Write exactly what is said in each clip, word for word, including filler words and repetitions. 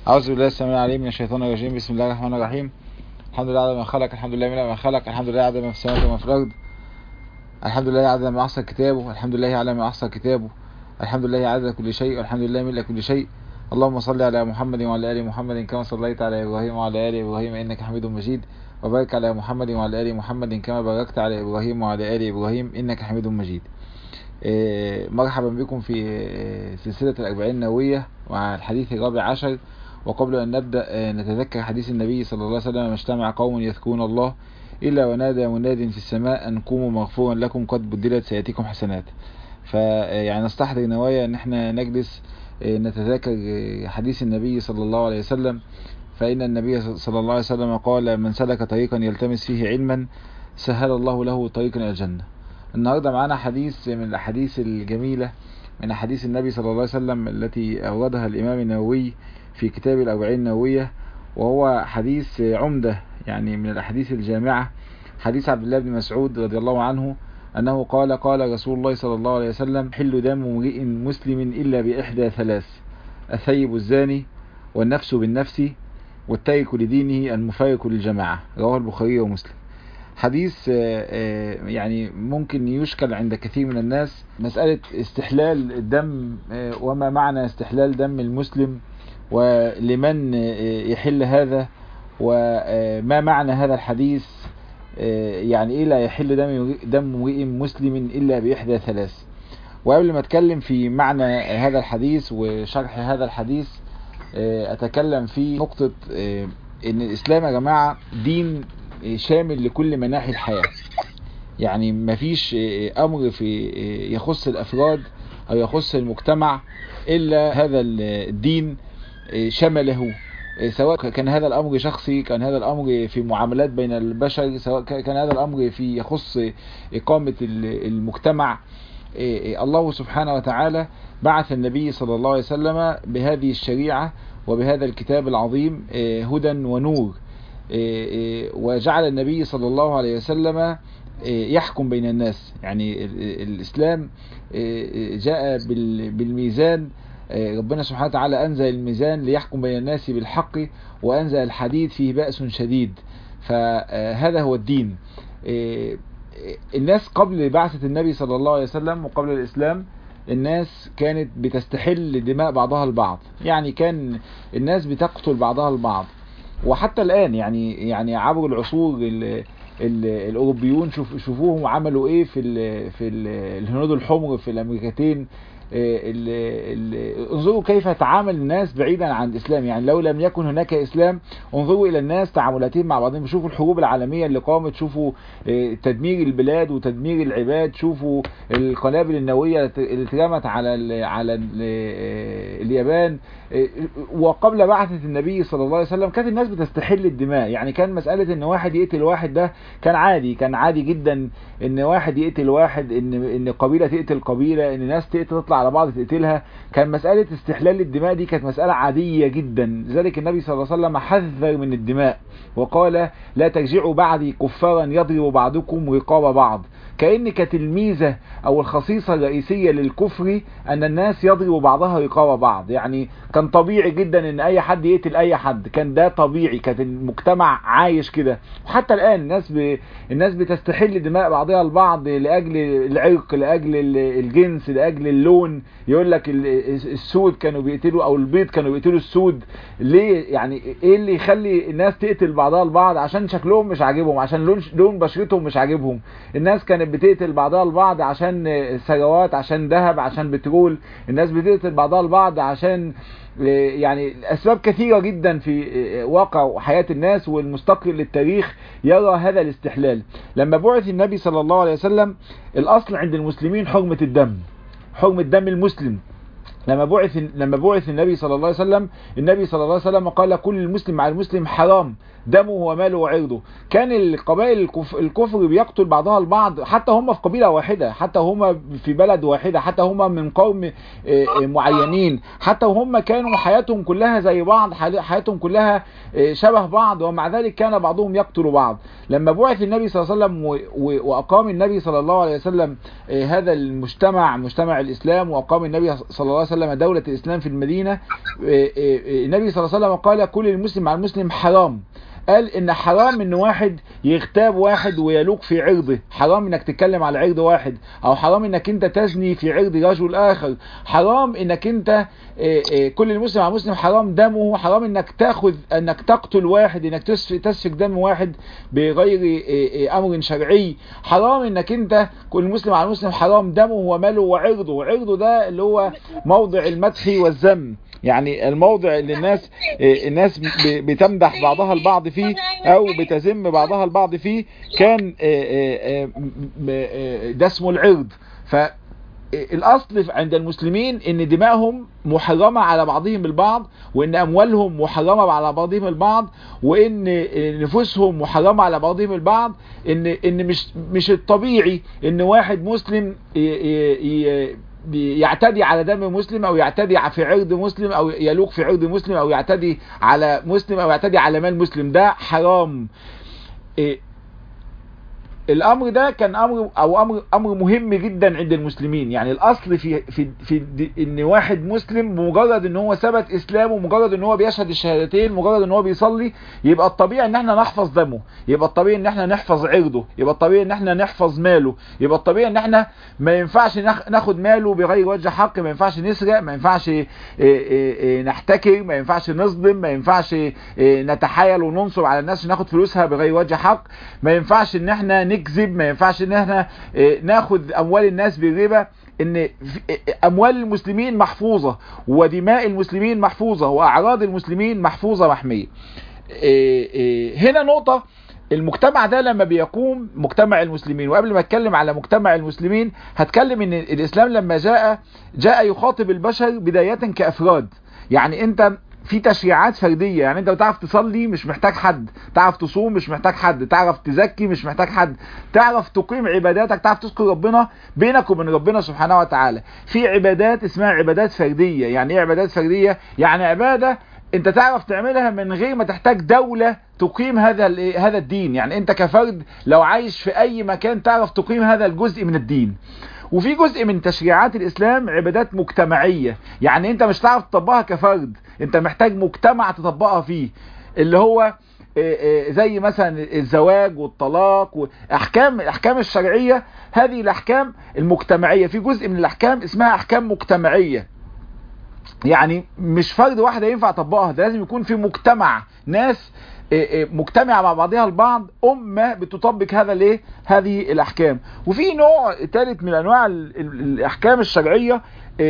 أعوذ بالله السميع العليم من الشيطان الرجيم. بسم الله الرحمن الرحيم. الحمد لله عدد ما خلق، الحمد لله من ما خلق، الحمد لله عدد ما في السماوات وما في الأرض، الحمد لله عدد ما أحصى كتابه، الحمد لله على ما أحصى كتابه، الحمد لله عدد كل شيء، والحمد لله ملء كل شيء. اللهم صل على محمد وعلى آل محمد كما صليت على إبراهيم وعلى آل إبراهيم إنك حميد مجيد، وبارك على محمد وعلى آل محمد كما باركت على إبراهيم وعلى آل إبراهيم إنك حميد مجيد. مرحبا بكم في سلسلة الأربعين النووية مع الحديث الرابع عشر. وقبل أن نبدأ نتذكر حديث النبي صلى الله عليه وسلم: ما اجتمع قوم يذكرون الله إلا ونادى مناد في السماء أن قوموا مغفورا لكم قد بدلت سيئاتكم حسنات. فيعني نستحضر نوايا أن احنا نجلس نتذكر حديث النبي صلى الله عليه وسلم، فإن النبي صلى الله عليه وسلم قال: من سلك طريقا يلتمس فيه علما سهل الله له طريقا إلى الجنة. النهاردة معنا حديث من الأحاديث الجميلة من أحاديث النبي صلى الله عليه وسلم التي أوردها الإمام النووي في كتاب الأربعين النووية، وهو حديث عمدة يعني من الأحاديث الجامعة. حديث عبد الله بن مسعود رضي الله عنه أنه قال: قال رسول الله صلى الله عليه وسلم: حل دم امرئ مسلم إلا بإحدى ثلاث: الثيب الزاني، والنفس بالنفس، والتارك لدينه المفارق للجماعة. رواه البخاري ومسلم. حديث يعني ممكن يشكل عند كثير من الناس مسألة استحلال الدم، وما معنى استحلال دم المسلم، ولمن يحل هذا، وما معنى هذا الحديث، يعني ايه لا يحل دم دم امرئ مسلم الا باحدى ثلاث. وقبل ما اتكلم في معنى هذا الحديث وشرح هذا الحديث، اتكلم في نقطة ان الاسلام يا جماعة دين شامل لكل مناحي الحياة. يعني مفيش امر في يخص الافراد او يخص المجتمع الا هذا الدين شمله، سواء كان هذا الامر شخصي، كان هذا الامر في معاملات بين البشر، سواء كان هذا الامر في يخص اقامة المجتمع. الله سبحانه وتعالى بعث النبي صلى الله عليه وسلم بهذه الشريعة وبهذا الكتاب العظيم هدى ونور، وجعل النبي صلى الله عليه وسلم يحكم بين الناس. يعني الإسلام جاء بالميزان، ربنا سبحانه وتعالى أنزل الميزان ليحكم بين الناس بالحق، وأنزل الحديد فيه بأس شديد. فهذا هو الدين. الناس قبل بعثة النبي صلى الله عليه وسلم وقبل الإسلام الناس كانت بتستحل دماء بعضها البعض، يعني كان الناس بتقتل بعضها البعض. وحتى الآن يعني يعني عبر العصور ال ال الأوروبيون شوف شوفوهم عملوا ايه في ال في ال الهنود الحمر في الأمريكتين. انظروا كيف تعامل الناس بعيدا عن الإسلام. يعني لو لم يكن هناك إسلام، انظروا إلى الناس تعاملاتهم مع بعضهم. شوفوا الحروب العالمية اللي قامت، شوفوا تدمير البلاد وتدمير العباد، شوفوا القنابل النووية اللي اترمت على ال على ال اليابان. وقبل بعثة النبي صلى الله عليه وسلم كانت الناس بتستحل الدماء. يعني كان مسألة ان واحد يقتل واحد ده كان عادي، كان عادي جدا ان واحد يقتل واحد، ان ان قبيلة تقتل قبيلة، ان ناس تطلع على بعض تقتلها. كان مسألة استحلال الدماء دي كانت مسألة عادية جدا. لذلك النبي صلى الله عليه وسلم حذر من الدماء وقال: لا ترجعوا بعدي كفارا يضرب بعضكم رقاب بعض. كأن كانت الميزة او الخصيصة الرئيسية للكفر ان الناس يضرب بعضها رقاب بعض. يعني كان طبيعي جدا ان اي حد يقتل اي حد، كان ده طبيعي، كانت المجتمع عايش كده. وحتى الان الناس ب... الناس بتستحل دماء بعضها البعض لاجل العرق، لاجل الجنس، لاجل اللون. يقول لك السود كانوا بيقتلوا او البيض كانوا بيقتلوا السود. ليه؟ يعني ايه اللي يخلي الناس تقتل بعضها البعض؟ عشان شكلهم مش عاجبهم، عشان لون لون بشرتهم مش عاجبهم. الناس كانت بتقتل بعضها البعض عشان ثروات، عشان ذهب، عشان بترول. الناس بتقتل بعضها البعض عشان يعني اسباب كثيرة جدا في واقع حياة الناس، والمستقل للتاريخ يرى هذا الاستحلال. لما بعث النبي صلى الله عليه وسلم الاصل عند المسلمين حرمة الدم، حرمة دم المسلم. لما بعث لما بعث النبي صلى الله عليه وسلم، النبي صلى الله عليه وسلم قال: كل المسلم مع المسلم حرام، دمه وماله وعرضه. كان القبائل الكفر بيقتل بعضها البعض، حتى هم في قبيلة واحدة، حتى هم في بلد واحدة، حتى هم من قوم معينين، حتى هم كانوا حياتهم كلها زي بعض، حياتهم كلها شبه بعض، ومع ذلك كان بعضهم يقتل بعض. لما بعث النبي صلى الله عليه وسلم وأقام النبي صلى الله عليه وسلم هذا المجتمع، مجتمع الإسلام، وأقام النبي صلى الله عليه عليه وسلم دولة الإسلام في المدينة، النبي صلى الله عليه وسلم قال كل المسلم مع المسلم حرام. قال ان حرام ان واحد يغتاب واحد ويلوك في عرضه، حرام انك تتكلم على عرض واحد، او حرام انك انت تزني في عرض رجل اخر، حرام انك انت كل المسلم على المسلم حرام دمه، حرام انك تاخذ انك تقتل واحد، انك تسفك دم واحد بغير امر شرعي، حرام انك انت كل المسلم على المسلم حرام دمه وماله وعرضه. وعرضه ده اللي هو موضع المدح والذم، يعني الموضع اللي الناس الناس بتمدح بعضها البعض فيه او بتذم بعضها البعض فيه، كان ده اسمه العرض. فالاصل عند المسلمين ان دماءهم محرمة على بعضهم البعض، وان اموالهم محرمة على بعضهم البعض، وان نفوسهم محرمة على بعضهم البعض، ان ان مش مش الطبيعي ان واحد مسلم يعتدي على دم مسلم، او يعتدي في عرض مسلم، او يلوك في عرض مسلم، او يعتدي على مسلم، او يعتدي على مال مسلم. ده حرام. إيه الامر ده كان امر او امر امر مهم جدا عند المسلمين. يعني الاصل في في في ان واحد مسلم بمجرد ان هو ثبت اسلامه، مجرد ان هو بيشهد الشهادتين، مجرد ان هو بيصلي، يبقى الطبيعي ان احنا نحفظ دمه، يبقى الطبيعي ان احنا نحفظ عرضه، يبقى الطبيعي ان احنا نحفظ ماله، يبقى الطبيعي ان احنا ما ينفعش ناخد ماله بغير وجه حق، ما ينفعش نسرق، ما ينفعش نحتكر، ما ينفعش نظلم، ما ينفعش نتحايل وننصب على الناس ناخد فلوسها بغير وجه حق، ما ينفعش ان احنا نكذب، ما ينفعش ان احنا ناخد اموال الناس بالربا. ان اموال المسلمين محفوظة، ودماء المسلمين محفوظة، واعراض المسلمين محفوظة محمية. هنا نقطة، المجتمع ده لما بيقوم مجتمع المسلمين، وقبل ما اتكلم على مجتمع المسلمين هتكلم ان الاسلام لما جاء جاء يخاطب البشر بداية كافراد. يعني انت في تشريعات فردية، يعني انت بتعرف تصلي مش محتاج حد، تعرف تصوم مش محتاج حد، تعرف تزكي مش محتاج حد، تعرف تقيم عباداتك، تعرف تذكر ربنا بينك وبين ربنا سبحانه وتعالى. في عبادات اسمها عبادات فردية. يعني ايه عبادات فردية؟ يعني عبادة انت تعرف تعملها من غير ما تحتاج دولة تقيم هذا هذا الدين. يعني انت كفرد لو عايش في اي مكان تعرف تقيم هذا الجزء من الدين. وفي جزء من تشريعات الاسلام عبادات مجتمعية، يعني انت مش تعرف تطبقها كفرد، انت محتاج مجتمع تطبقها فيه، اللي هو زي مثلا الزواج والطلاق واحكام الاحكام الشرعية. هذه الاحكام المجتمعية، في جزء من الاحكام اسمها احكام مجتمعية، يعني مش فرد واحد ينفع يطبقها، ده لازم يكون في مجتمع، ناس مجتمعة مع بعضها البعض، أمة بتطبق هذا الايه هذه الأحكام. وفي نوع ثالث من أنواع الأحكام الشرعية،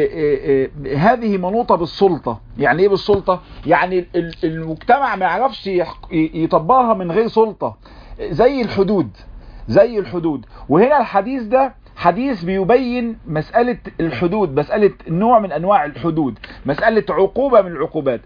هذه منوطة بالسلطة. يعني ايه بالسلطة؟ يعني المجتمع ما يعرفش يطبقها من غير سلطة، زي الحدود زي الحدود وهنا الحديث ده حديث بيبين مسألة الحدود، مسألة نوع من أنواع الحدود، مسألة عقوبة من العقوبات.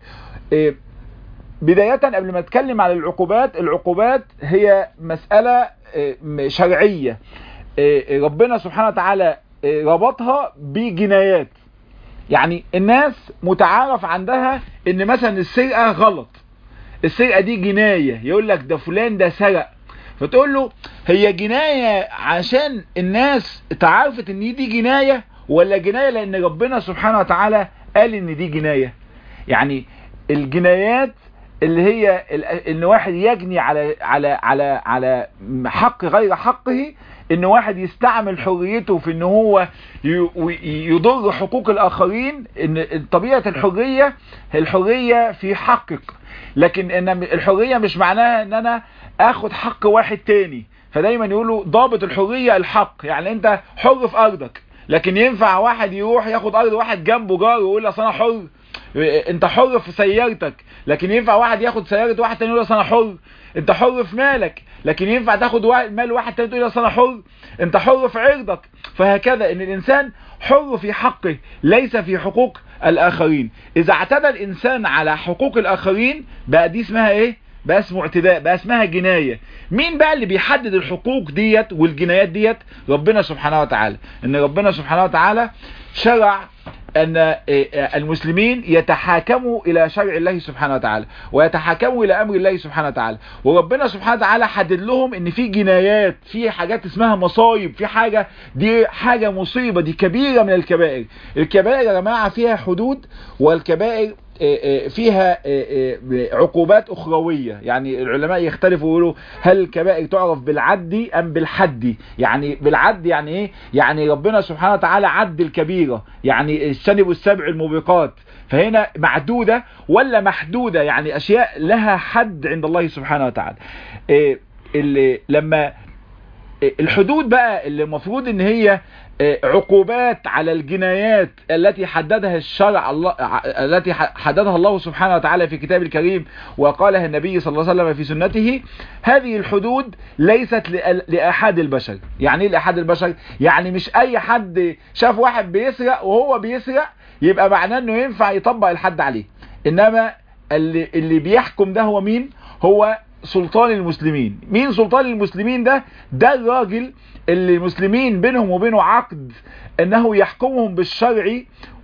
بداية قبل ما اتكلم على العقوبات، العقوبات هي مسألة شرعية ربنا سبحانه وتعالى ربطها بجنايات. يعني الناس متعارف عندها ان مثلا السرقة غلط، السرقة دي جناية، يقول لك ده فلان ده سرق، فتقول له هي جناية عشان الناس تعرفت ان دي جناية، ولا جناية لان ربنا سبحانه وتعالى قال ان دي جناية؟ يعني الجنايات اللي هي ان واحد يجني على على على على حق غير حقه، ان واحد يستعمل حريته في ان هو يضر حقوق الاخرين. ان طبيعة الحرية الحرية في حقك، لكن ان الحرية مش معناها ان انا اخد حق واحد تاني. فدايما يقولوا ضابط الحرية الحق، يعني انت حر في ارضك، لكن ينفع واحد يروح ياخد ارض واحد جنبه جار ويقول اصل انا حر؟ انت حر في سيارتك، لكن ينفع واحد ياخد سيارة واحد تاني يقول اصل انا حر؟ انت حر في مالك، لكن ينفع تاخد مال واحد تاني تقول اصل انا حر؟ انت حر في عرضك. فهكذا ان الانسان حر في حقه ليس في حقوق الاخرين. اذا اعتدى الانسان على حقوق الاخرين بقى دي اسمها ايه؟ بقى اسمه اعتداء، بقى اسمها جناية. مين بقى اللي بيحدد الحقوق ديت والجنايات ديت؟ ربنا سبحانه وتعالى. ان ربنا سبحانه وتعالى شرع أن المسلمين يتحاكموا إلى شرع الله سبحانه وتعالى ويتحاكموا إلى أمر الله سبحانه وتعالى. وربنا سبحانه وتعالى حدد لهم إن في جنايات، في حاجات اسمها مصايب، في حاجة دي حاجة مصيبة، دي كبيرة من الكبائر. الكبائر يا جماعة فيها حدود، والكبائر فيها عقوبات أخروية. يعني العلماء يختلفوا ويقولوا هل الكبائر تعرف بالعد أم بالحد؟ يعني بالعد يعني إيه؟ يعني ربنا سبحانه وتعالى عد الكبيرة، يعني اجتنبوا السبع الموبقات، فهنا معدودة ولا محدودة؟ يعني أشياء لها حد عند الله سبحانه وتعالى. اللي لما الحدود بقى اللي المفروض ان هي عقوبات على الجنايات التي حددها الشرع الله التي حددها الله سبحانه وتعالى في كتاب الكريم وقالها النبي صلى الله عليه وسلم في سنته، هذه الحدود ليست لأحد البشر. يعني ايه لأحد البشر؟ يعني مش اي حد شاف واحد بيسرق وهو بيسرق يبقى معناه انه ينفع يطبق الحد عليه، انما اللي, اللي بيحكم ده هو مين؟ هو سلطان المسلمين. مين سلطان المسلمين ده؟ ده الراجل اللي المسلمين بينهم وبينه عقد انه يحكمهم بالشرع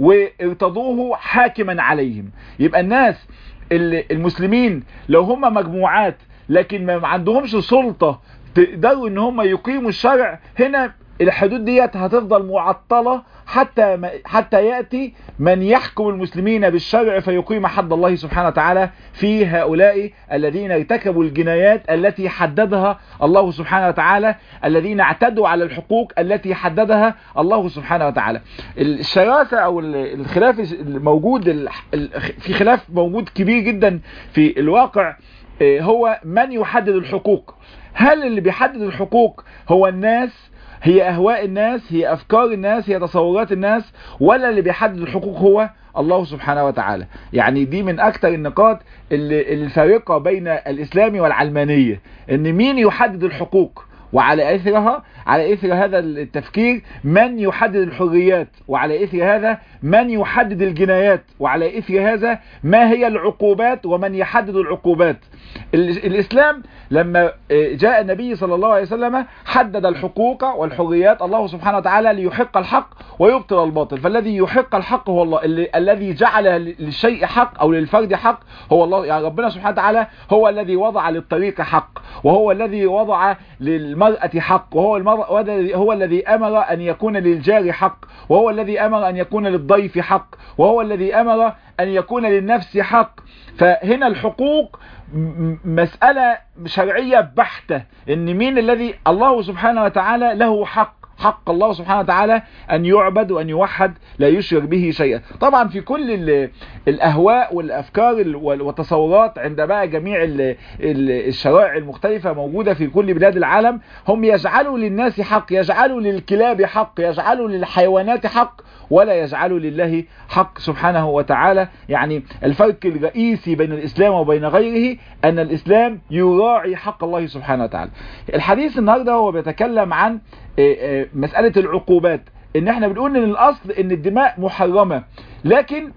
وارتضوه حاكما عليهم. يبقى الناس اللي المسلمين لو هم مجموعات لكن ما عندهمش سلطة تقدروا ان هم يقيموا الشرع، هنا الحدود ديت هتفضل معطلة حتى ما حتى يأتي من يحكم المسلمين بالشرع فيقيم حد الله سبحانه وتعالى في هؤلاء الذين ارتكبوا الجنايات التي حددها الله سبحانه وتعالى، الذين اعتدوا على الحقوق التي حددها الله سبحانه وتعالى. الشراسة او الخلاف الموجود، في خلاف موجود كبير جدا في الواقع، هو من يحدد الحقوق. هل اللي بيحدد الحقوق هو الناس، هي أهواء الناس، هي أفكار الناس، هي تصورات الناس، ولا اللي بيحدد الحقوق هو الله سبحانه وتعالى؟ يعني دي من أكثر النقاط الفارقة بين الإسلام والعلمانية، إن مين يحدد الحقوق، وعلى إثرها على إثر هذا التفكير من يحدد الحريات، وعلى إثر هذا من يحدد الجنايات، وعلى إثر هذا ما هي العقوبات ومن يحدد العقوبات. الإسلام لما جاء النبي صلى الله عليه وسلم حدد الحقوق والحريات الله سبحانه وتعالى ليحق الحق ويبطل الباطل. فالذي يحق الحق هو الله، الذي جعل للشيء حق أو للفرد حق هو الله. يعني ربنا سبحانه وتعالى هو الذي وضع للطريق حق، وهو الذي وضع للمرأة حق، وهو هو الذي أمر أن يكون للجار حق، وهو الذي أمر أن يكون للضيف حق، وهو الذي أمر أن يكون للنفس حق. فهنا الحقوق مسألة شرعية بحتة، ان مين الذي الله سبحانه وتعالى له حق. حق الله سبحانه وتعالى أن يعبد وأن يوحد لا يشرك به شيئا. طبعا في كل الأهواء والأفكار والتصورات عند بقى جميع الشرائع المختلفة موجودة في كل بلاد العالم، هم يجعلوا للناس حق، يجعلوا للكلاب حق، يجعلوا للحيوانات حق، ولا يجعلوا لله حق سبحانه وتعالى. يعني الفرق الرئيسي بين الإسلام وبين غيره أن الإسلام يراعي حق الله سبحانه وتعالى. الحديث النهاردة هو بيتكلم عن مسألة العقوبات، ان احنا بنقول ان الاصل ان الدماء محرمة، لكن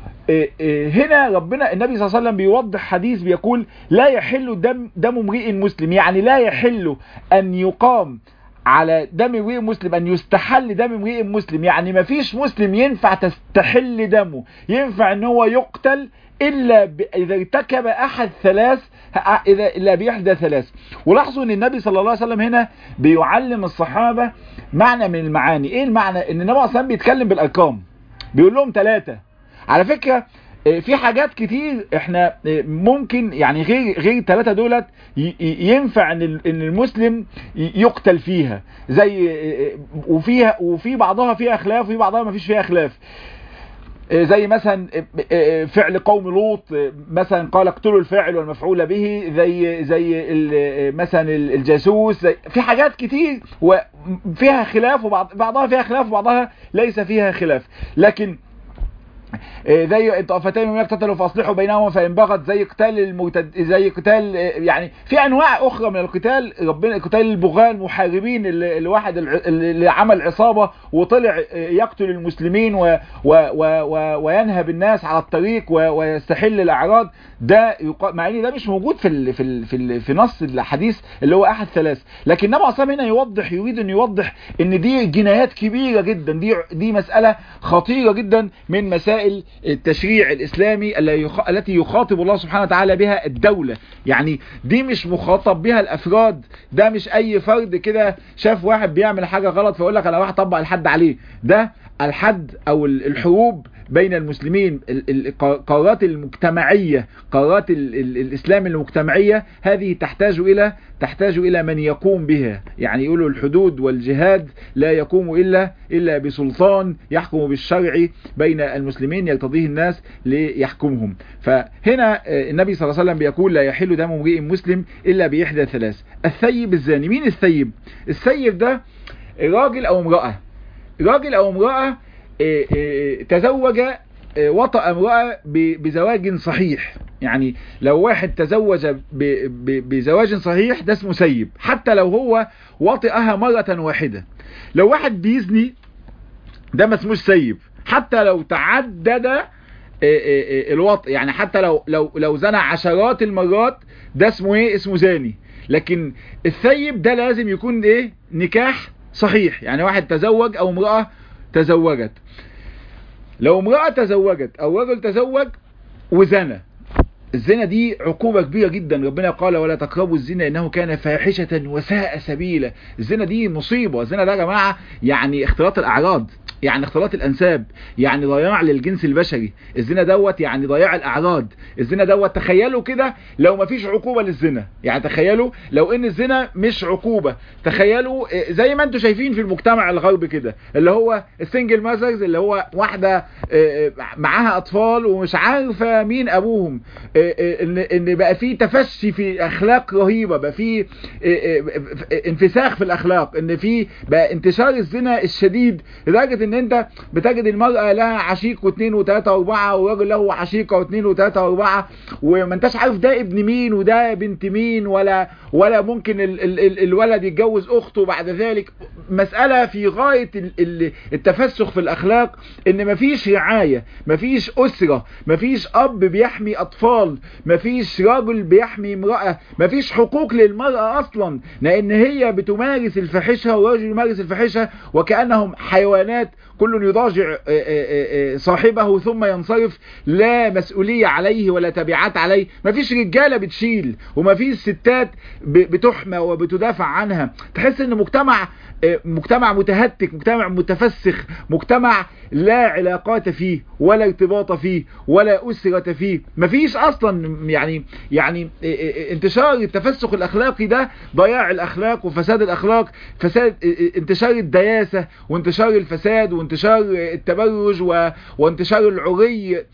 هنا ربنا النبي صلى الله عليه وسلم بيوضح حديث بيقول لا يحل دم دم امرئ مسلم. يعني لا يحل ان يقام على دم امرئ مسلم، ان يستحل دم امرئ مسلم. يعني ما فيش مسلم ينفع تستحل دمه، ينفع ان هو يقتل إلا إذا ارتكب أحد ثلاث، إذا إلا بإحدى ثلاث. ولاحظوا أن النبي صلى الله عليه وسلم هنا بيعلم الصحابة معنى من المعاني. إيه المعنى؟ أن النبي صلى الله عليه وسلم بيتكلم بالأرقام، بيقول لهم ثلاثة. على فكرة في حاجات كتير احنا ممكن يعني غير غير ثلاثة دولت ينفع ان المسلم يقتل فيها، زي وفيها وفي بعضها فيها خلاف وفي بعضها ما فيش فيها خلاف. زي مثلا فعل قوم لوط، مثلا قال اقتلوا الفاعل والمفعول به، زي زي مثلا الجاسوس، زي في حاجات كتير وفيها خلاف، وبعضها فيها خلاف وبعضها ليس فيها خلاف. لكن زي طائفتين من يقتتلوا فاصلحوا بينهما فان بغت، زي قتال المرتد، زي قتال يعني في انواع اخرى من القتال. ربنا قتال البغاة المحاربين، اللي الواحد اللي عمل عصابه وطلع يقتل المسلمين و و و وينهب الناس على الطريق ويستحل الاعراض، ده مع ان ده مش موجود في ال في ال في, ال في نص الحديث اللي هو احد ثلاث، لكن النبي عليه الصلاه هنا يوضح، يريد ان يوضح ان دي جنايات كبيره جدا، دي دي مساله خطيره جدا من مسائل التشريع الإسلامي التي يخاطب الله سبحانه وتعالى بها الدولة. يعني دي مش مخاطب بها الأفراد، ده مش أي فرد كده شاف واحد بيعمل حاجة غلط فيقول لك أنا راح أطبق الحد عليه. ده الحد أو الحروب بين المسلمين، القرارات المجتمعية، قرارات الإسلام المجتمعية، هذه تحتاج إلى تحتاج إلى من يقوم بها. يعني يقولوا الحدود والجهاد لا يقوم إلا إلا بسلطان يحكم بالشرع بين المسلمين يرتضيه الناس ليحكمهم. فهنا النبي صلى الله عليه وسلم بيقول لا يحل دم امرئ مسلم إلا بإحدى ثلاث: الثيب الزاني. مين الثيب؟ الثيب ده راجل أو امرأة، راجل أو امرأة تزوج وطأ امرأة بزواج صحيح. يعني لو واحد تزوج بزواج صحيح ده اسمه سيب، حتى لو هو وطئها مرة واحدة. لو واحد بيزني ده ما اسموش سيب، حتى لو تعدد الوطء، يعني حتى لو لو لو زنى عشرات المرات ده اسمه ايه؟ اسمه زاني. لكن الثيب ده لازم يكون ايه؟ نكاح صحيح، يعني واحد تزوج او امرأة تزوجت. لو امرأة تزوجت او رجل تزوج وزنى، الزنا دي عقوبة كبيرة جدا. ربنا قال ولا تقربوا الزنا انه كان فاحشة وساء سبيلا. الزنا دي مصيبة. الزنا ده يا جماعة يعني اختلاط الاعراض، يعني اختلاط الانساب، يعني ضياع للجنس البشري. الزنا دوت يعني ضياع الاعراض. الزنا دوت تخيلوا كده لو ما فيش عقوبة للزنا، يعني تخيلوا لو ان الزنا مش عقوبة. تخيلوا زي ما انتم شايفين في المجتمع الغربي كده، اللي هو السنجل ماذرز، اللي هو واحدة معاها اطفال ومش عارفة مين ابوهم، ان ان بقى في تفشي في اخلاق رهيبة، بقى في انفساخ في الاخلاق، ان في بقى انتشار الزنا الشديد لدرجة ان انت بتجد المرأة لها عشيق واثنين وثلاثة واربعة، والراجل له عشيقة واثنين وثلاثة واربعة، وما انتش عارف ده ابن مين وده بنت مين، ولا ولا ممكن ال ال ال الولد يتجوز اخته بعد ذلك. مسألة في غاية التفسخ في الاخلاق، ان مفيش رعاية، مفيش اسرة، مفيش اب بيحمي اطفال، مفيش راجل بيحمي امرأة، مفيش حقوق للمرأة اصلا، لان هي بتمارس الفاحشة والرجل يمارس الفاحشة وكأنهم حيوانات، كل يضاجع صاحبه ثم ينصرف، لا مسؤولية عليه ولا تبعات عليه. مفيش رجالة بتشيل ومفيش ستات بتحمى وبتدافع عنها. تحس ان مجتمع مجتمع متهتك، مجتمع متفسخ، مجتمع لا علاقات فيه ولا ارتباط فيه ولا أسرة فيه. مفيش اصلا يعني يعني انتشار التفسخ الاخلاقي ده ضياع الاخلاق وفساد الاخلاق، فساد انتشار الدياسة وانتشار الفساد وانتشار التبرج وانتشار العري.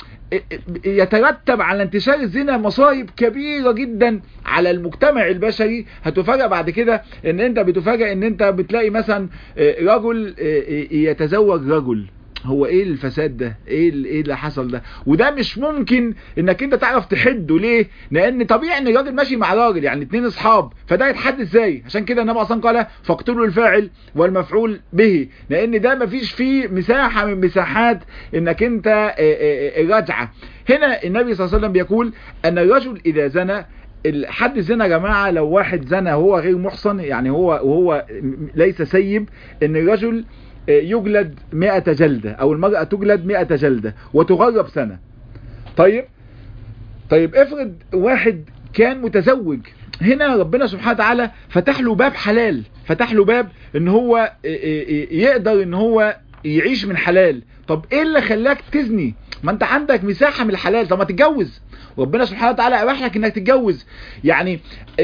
يترتب على انتشار الزنا مصايب كبيرة جدا على المجتمع البشري. هتفاجأ بعد كده ان انت بتفاجأ ان انت بتلاقي مثلا رجل يتزوج رجل. هو ايه الفساد ده؟ ايه ايه اللي حصل ده؟ وده مش ممكن انك انت تعرف تحده. ليه؟ لان طبيعي ان الراجل ماشي مع راجل، يعني اتنين اصحاب، فده يتحد ازاي؟ عشان كده النبي اصلا قال فاقتلوا الفاعل والمفعول به، لان ده مفيش فيه مساحة من مساحات انك انت الرجعة. هنا النبي صلى الله عليه وسلم بيقول ان الرجل اذا زنى، حد الزنا يا جماعة لو واحد زنى هو غير محصن، يعني هو وهو ليس سيب، ان الرجل يجلد مئة جلدة او المرأة تجلد مئة جلدة وتغرب سنة. طيب طيب افرض واحد كان متزوج، هنا ربنا سبحانه وتعالى فتح له باب حلال، فتح له باب ان هو يقدر ان هو يعيش من حلال. طب ايه اللي خلاك تزني؟ ما انت عندك مساحة من الحلال، طب ما تتجوز. ربنا سبحانه وتعالى اباح لك انك تتجوز. يعني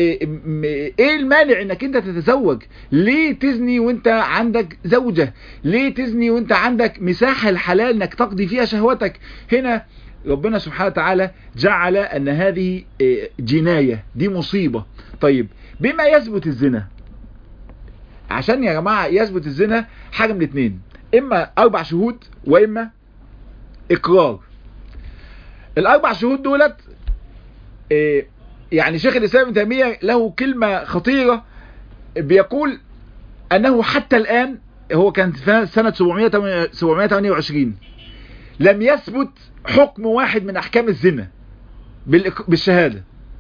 ايه المانع انك انت تتزوج؟ ليه تزني وانت عندك زوجة؟ ليه تزني وانت عندك مساحة الحلال انك تقضي فيها شهوتك؟ هنا ربنا سبحانه وتعالى جعل ان هذه جناية، دي مصيبة. طيب بما يثبت الزنا؟ عشان يا جماعة يثبت الزنا حاجة من اتنين، اما اربع شهود واما اقرار. الاربع شهود دولت إيه يعني شيخ الاسلام ابن تيمية له كلمة خطيرة، بيقول انه حتى الان، هو كان في سنة سبعمائة وثمانية وعشرين لم يثبت حكم واحد من احكام الزنا بالشهادة.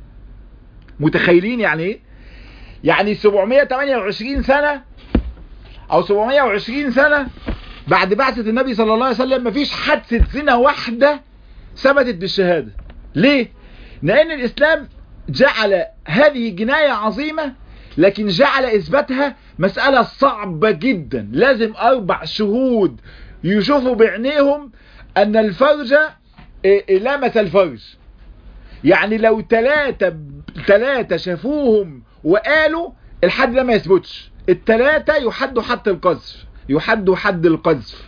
متخيلين يعني ايه؟ يعني سبعمائة وثمانية وعشرين سنة او سبعمائة وعشرين سنة بعد بعثة النبي صلى الله عليه وسلم مفيش حادثة زنا واحدة ثبتت بالشهادة. ليه؟ لان الاسلام جعل هذه جناية عظيمة، لكن جعل اثباتها مسألة صعبة جدا. لازم اربع شهود يشوفوا بعينيهم ان الفرج لمس الفرج. يعني لو ثلاثة ثلاثة شافوهم وقالوا الحد ده ما يثبتش، الثلاثة يحدوا حد القذف، يحدوا حد القذف.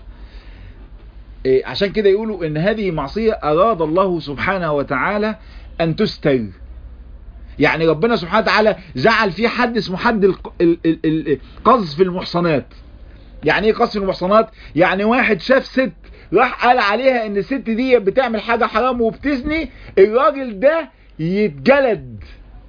إيه عشان كده يقولوا ان هذه معصية اراد الله سبحانه وتعالى ان تستر. يعني ربنا سبحانه وتعالى جعل فيه حد اسمه حد قذف المحصنات. يعني ايه قذف المحصنات؟ يعني واحد شاف ست راح قال عليها ان الست دي بتعمل حاجة حرام وبتزني، الراجل ده يتجلد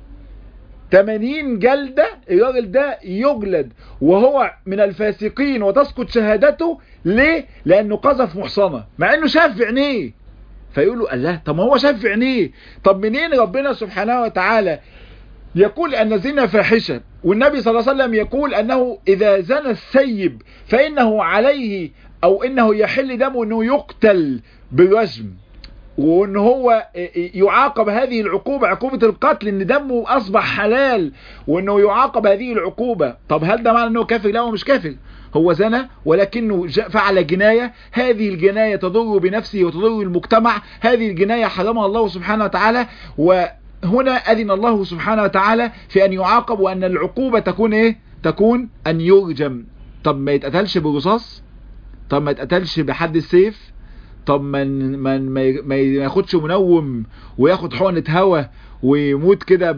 ثمانين جلدة، الراجل ده يجلد وهو من الفاسقين وتسقط شهادته. ليه؟ لانه قذف محصنة مع انه شاف في عينيه. فيقولوا الله، طب ما هو شاف في عينيه، طب منين ربنا سبحانه وتعالى يقول ان الزنا فاحشة، والنبي صلى الله عليه وسلم يقول انه اذا زنى السيب فانه عليه او انه يحل دمه انه يقتل بالرجم، وان هو يعاقب هذه العقوبة عقوبة القتل، ان دمه اصبح حلال وانه يعاقب هذه العقوبة. طب هل ده معنى انه كافر؟ لا، هو مش كافر، هو زنى ولكنه فعل جناية. هذه الجناية تضر بنفسه وتضر المجتمع، هذه الجناية حرمها الله سبحانه وتعالى، وهنا أذن الله سبحانه وتعالى في أن يعاقب، وأن العقوبة تكون إيه؟ تكون أن يرجم. طب ما يتقتلش بالرصاص؟ طب ما يتقتلش بحد السيف؟ طب ما ما ما ياخدش منوم وياخد حقنة هوا ويموت كده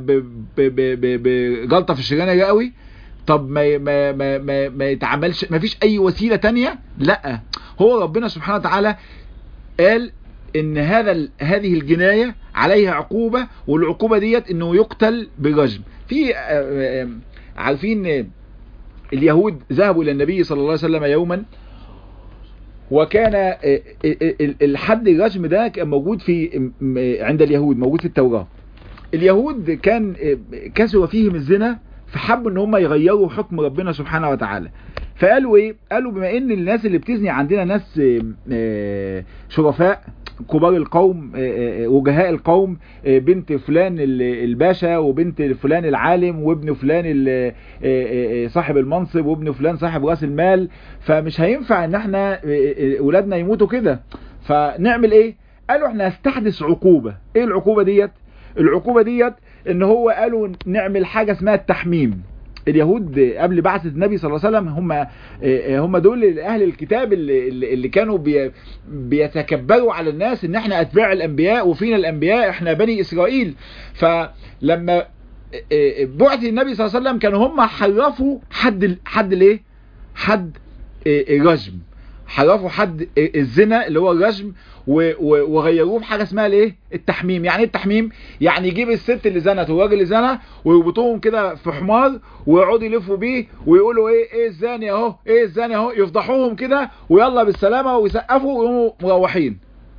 بجلطة في الشريان قوي؟ طب ما ما ما ما, ما يتعملش، ما فيش اي وسيلة تانية؟ لا، هو ربنا سبحانه وتعالى قال ان هذا هذه الجناية عليها عقوبة، والعقوبة ديت انه يقتل بالرجم. في عارفين اليهود ذهبوا الى النبي صلى الله عليه وسلم يوما، وكان الحد الرجم ده كان موجود في عند اليهود، موجود في التوراة. اليهود كان كسر فيهم الزنا، فحبوا ان هم يغيروا حكم ربنا سبحانه وتعالى. فقالوا ايه؟ قالوا بما ان الناس اللي بتزني عندنا ناس شرفاء كبار القوم، وجهاء القوم، بنت فلان الباشا وبنت فلان العالم وابن فلان صاحب المنصب وابن فلان صاحب راس المال، فمش هينفع ان احنا اولادنا يموتوا كده، فنعمل ايه؟ قالوا احنا هنستحدث عقوبة. ايه العقوبة ديت؟ العقوبة ديت ان هو قالوا نعمل حاجة اسمها التحميم. اليهود قبل بعثة النبي صلى الله عليه وسلم هم هم دول اهل الكتاب اللي, اللي كانوا بي بيتكبروا على الناس ان احنا اتباع الانبياء وفينا الانبياء، احنا بني اسرائيل. فلما بعث النبي صلى الله عليه وسلم كانوا هم حرفوا حد حد الايه؟ حد الرجم، حرفوا حد الزنا اللي هو الرجم، وغيروه بحاجه اسمها الايه؟ التحميم. يعني ايه التحميم؟ يعني يجيب الست اللي زنت والراجل اللي زنى ويربطوهم كده في حمار ويقعدوا يلفوا بيه ويقولوا ايه ايه الزاني اهو، ايه الزاني اهو، يفضحوهم كده ويلا بالسلامه ويسقفوا ويقوموا مروحين.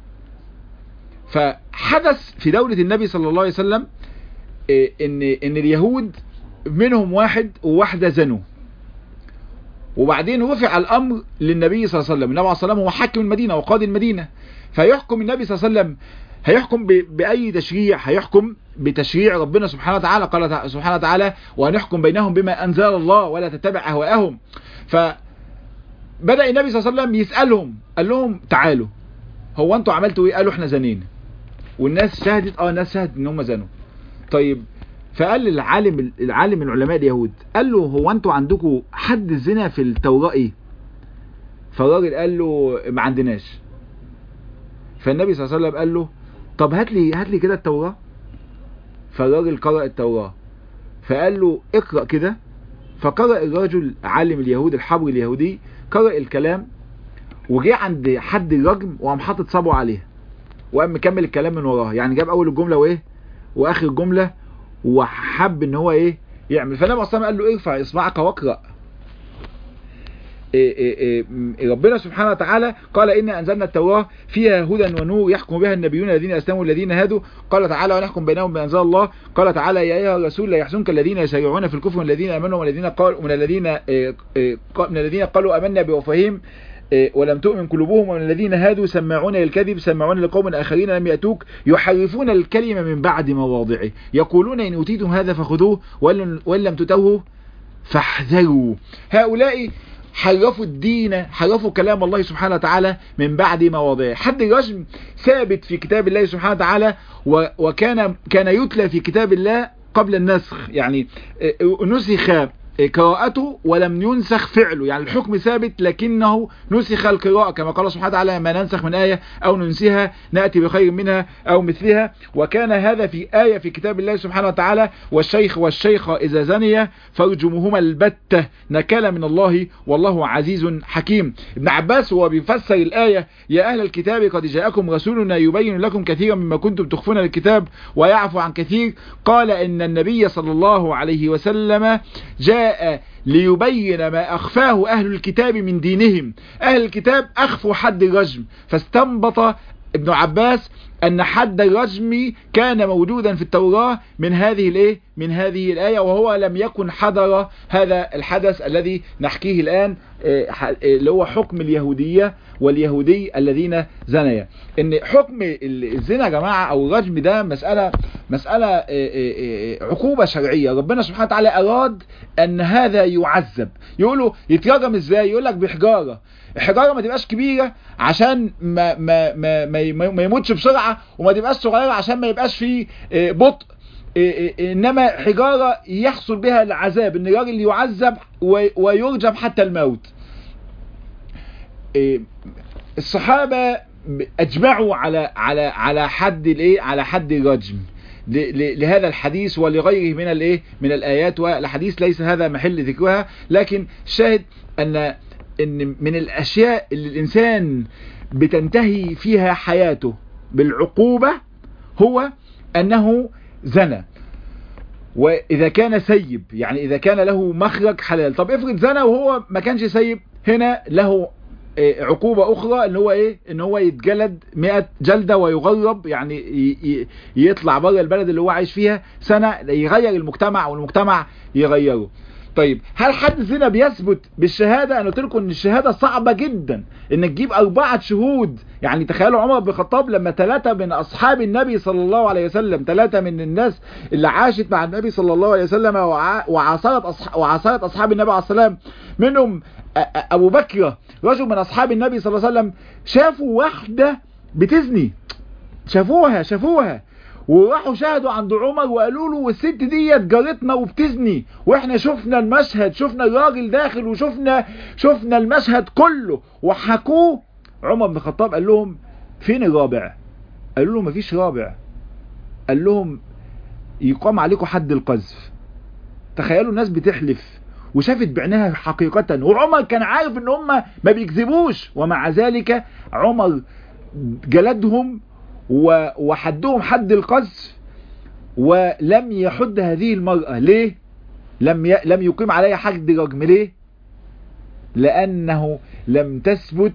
فحدث في دوله النبي صلى الله عليه وسلم ان ان اليهود منهم واحد وواحده زنوا، وبعدين رفع الامر للنبي صلى الله عليه وسلم. النبي عليه الصلاه والسلام هو حاكم المدينه وقاضي المدينه، فيحكم النبي صلى الله عليه وسلم. هيحكم باي تشريع؟ هيحكم بتشريع ربنا سبحانه وتعالى. قال سبحانه وتعالى ونحكم بينهم بما انزل الله ولا تتبع اهواءهم. فبدا النبي صلى الله عليه وسلم يسالهم، قال لهم تعالوا، هو انتوا عملتوا ايه؟ قالوا احنا زنينا، والناس شهدت. اه الناس شهدت ان هم زنوا. طيب، فقال العالم العالم من علماء اليهود، قال له هو انتوا عندكم حد الزنا في التوراة ايه؟ فالراجل قال له ما عندناش. فالنبي صلى الله عليه وسلم قال له طب هات لي هات لي كده التوراة. فالراجل قرأ التوراة، فقال له اقرأ كده. فقرأ الرجل عالم اليهود الحبر اليهودي، قرأ الكلام وجه عند حد الرجم وقام حاطط صبعه عليها وقام مكمل الكلام من وراها، يعني جاب اول الجمله وايه واخر الجمله وحب ان هو ايه يعمل. فالنبي اصلا قال له ارفع اصبعك واقرا. إيه إيه إيه ربنا سبحانه وتعالى قال إنا أنزلنا التوراة فيها هدى ونور يحكم بها النبيون الذين أسلموا والذين هادوا. قال تعالى ونحكم بينهم بأنزل الله. قال تعالى يا أيها الرسول لا يحزنك الذين يسارعون في الكفر والذين آمنوا والذين قالوا من الذين إيه إيه من الذين قالوا آمنا بأفواههم إيه ولم تؤمن قلوبهم ومن الذين هادوا سماعون للكذب سماعون لقوم آخرين لم يأتوك يحرفون الكلمة من بعد مواضعه يقولون إن أوتيتم هذا فخذوه وإن لم تؤتوه فاحذروا. هؤلاء حرفوا الدين، حرفوا كلام الله سبحانه وتعالى من بعد مواضعه. حد الرجم ثابت في كتاب الله سبحانه وتعالى وكان كان يتلى في كتاب الله قبل النسخ، يعني نسخ قراءته ولم ينسخ فعله، يعني الحكم ثابت لكنه نسخ القراءة كما قال سبحانه وتعالى ما ننسخ من آية أو ننسها نأتي بخير منها أو مثلها. وكان هذا في آية في كتاب الله سبحانه وتعالى والشيخ والشيخة إذا زنيا فارجموهما البتة نكالا من الله والله عزيز حكيم. ابن عباس هو بيفسر الآية يا أهل الكتاب قد جاءكم رسولنا يبين لكم كثيرا مما كنتم تخفون الكتاب ويعفو عن كثير، قال إن النبي صلى الله عليه وسلم جاء ليبين ما أخفاه أهل الكتاب من دينهم. أهل الكتاب أخفوا حد الرجم، فاستنبط ابن عباس أن حد الرجم كان موجودا في التوراة من هذه الايه من هذه الآية، وهو لم يكن حضر هذا الحدث الذي نحكيه الآن اللي هو حكم اليهودية واليهودي الذين زنيا. ان حكم الزنا يا جماعة او الرجم ده مسألة مسألة عقوبة شرعية. ربنا سبحانه وتعالى اراد ان هذا يعذب. يقولوا يترجم ازاي؟ يقول لك بحجارة. الحجارة ما تبقاش كبيرة عشان ما ما ما ما يموتش بسرعة، وما تبقاش صغيرة عشان ما يبقاش فيه بطء، انما حجارة يحصل بها العذاب، ان الراجل يعذب ويرجم حتى الموت. الصحابة اجمعوا على على على حد الايه على حد الرجم لهذا الحديث ولغيره من الايه من الايات والحديث، ليس هذا محل ذكرها، لكن الشاهد ان ان من الاشياء اللي الانسان بتنتهي فيها حياته بالعقوبة هو انه زنى. واذا كان سيب، يعني اذا كان له مخرج حلال. طب افرض زنى وهو ما كانش سيب، هنا له عقوبة اخرى ان هو ايه ان هو يتجلد مئة جلدة ويغرب، يعني يطلع بره البلد اللي هو عايش فيها سنة، يغير المجتمع والمجتمع يغيره. طيب هل حد الزنا بيثبت بالشهادة؟ انا قلت لكم ان الشهادة صعبة جدا، ان تجيب اربعة شهود. يعني تخيلوا عمر بن الخطاب لما ثلاثة من اصحاب النبي صلى الله عليه وسلم، ثلاثة من الناس اللي عاشت مع النبي صلى الله عليه وسلم وعاصرت أصح... وعاصرت اصحاب النبي عليه السلام، منهم ابو بكر رجل من اصحاب النبي صلى الله عليه وسلم، شافوا واحدة بتزني، شافوها شافوها وراحوا شاهدوا عند عمر وقالوا له والست ديت جارتنا وبتزني، واحنا شفنا المشهد، شفنا الراجل داخل وشفنا شفنا المشهد كله وحكوه. عمر بن الخطاب قال لهم فين الرابع؟ قالوا له مفيش رابع. قال لهم يقام عليكم حد القذف. تخيلوا الناس بتحلف وشافت بعينها حقيقة، وعمر كان عارف ان هم ما بيكذبوش، ومع ذلك عمر جلدهم وحدهم حد القذف ولم يحد هذه المرأة. ليه؟ لم ي... لم يقيم عليها حد رجم. ليه؟ لأنه لم تثبت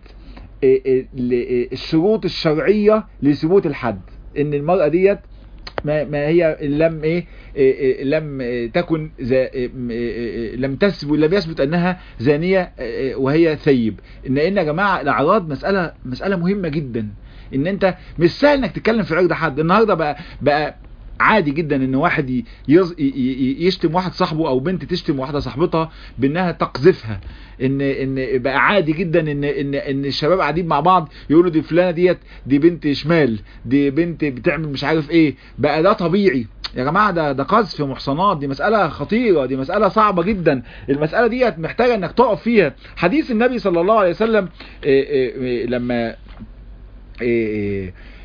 الشروط الشرعية لثبوت الحد، ان المرأة ديت ما, ما هي لم ايه, إيه لم تكن إيه لم تثبت لم يثبت انها زانية إيه وهي ثيب. ان ان يا جماعة الاعراض مسألة مسألة مهمة جدا، ان انت مش سهل انك تتكلم في عرض حد. النهاردة بقى بقى عادي جدا ان واحد يز... يشتم واحد صاحبه او بنت تشتم واحدة صاحبتها بانها تقذفها. ان ان بقى عادي جدا ان ان ان الشباب قاعدين مع بعض يقولوا دي فلانة ديت دي بنت شمال، دي بنت بتعمل مش عارف ايه. بقى ده طبيعي يا جماعة، ده ده قذف محصنات. دي مسألة خطيرة، دي مسألة صعبة جدا. المسألة ديت محتاجة انك تقف فيها. حديث النبي صلى الله عليه وسلم إيه إيه لما إيه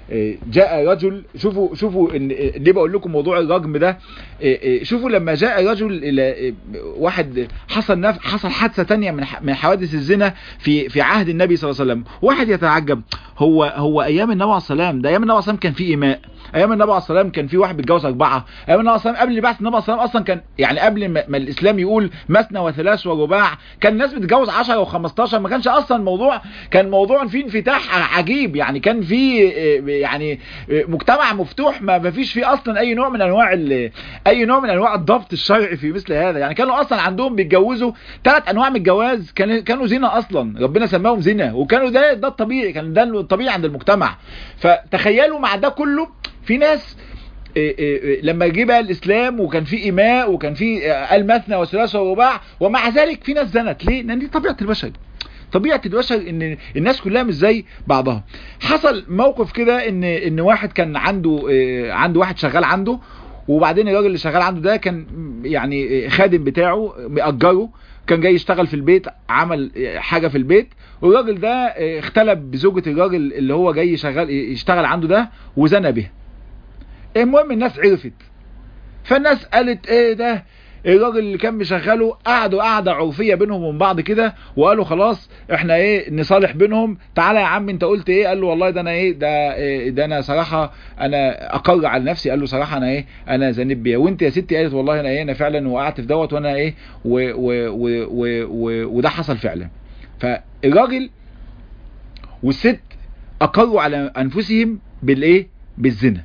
جاء رجل، شوفوا شوفوا ان ليه بقول لكم موضوع الرجم ده. شوفوا لما جاء رجل الى واحد حصل نف... حصل حادثه ثانيه من من حوادث الزنا في في عهد النبي صلى الله عليه وسلم. واحد يتعجب، هو هو ايام النبي عليه السلام ده ايام النبي عليه السلام كان في ايماء، ايام النبي عليه السلام كان في واحد بيتجوز اربعه، ايام النبي عليه السلام قبل بعث النبي عليه السلام اصلا كان يعني قبل ما الاسلام يقول مثنى وثلاث ورباع كان الناس بتتجوز عشرة وخمستاشر. ما كانش اصلا الموضوع، كان موضوع فيه انفتاح عجيب، يعني كان في يعني مجتمع مفتوح ما فيش فيه اصلا اي نوع من انواع اي نوع من انواع الضبط الشرعي في مثل هذا. يعني كانوا اصلا عندهم بيتجوزوا ثلاث انواع من الجواز، كان كانوا زنا اصلا، ربنا سماهم زنا، وكانوا ده ده الطبيعي، كان ده الطبيعي عند المجتمع. فتخيلوا مع ده كله في ناس إيه إيه لما جه بقى الاسلام وكان في ايماء وكان في المثنى وثلاث ورباع، ومع ذلك في ناس زنت. ليه؟ لان دي طبيعه البشر، طبيعه البشر ان الناس كلها مش زي بعضها. حصل موقف كده ان ان واحد كان عنده إيه عنده واحد شغال عنده، وبعدين الراجل اللي شغال عنده ده كان يعني خادم بتاعه مأجره، كان جاي يشتغل في البيت، عمل حاجه في البيت، والراجل ده اختلب بزوجة الراجل اللي هو جاي شغال يشتغل عنده ده وزنى بها. المهم الناس عرفت، فالناس قالت ايه ده الراجل اللي كان مشغله، قعدوا قعده عرفيه بينهم وبين بعض كده، وقالوا خلاص احنا ايه نصالح بينهم، تعالى يا عم انت قلت ايه؟ قال له والله ده انا ايه ده إيه ده انا صراحه انا اقر على نفسي. قال له صراحه انا ايه انا زنيت بيها. وانت يا ستي؟ قالت والله انا ايه انا فعلا وقعت في دوت وانا ايه و و و و و وده حصل فعلا. فالراجل والست اقروا على انفسهم بالايه بالزنا.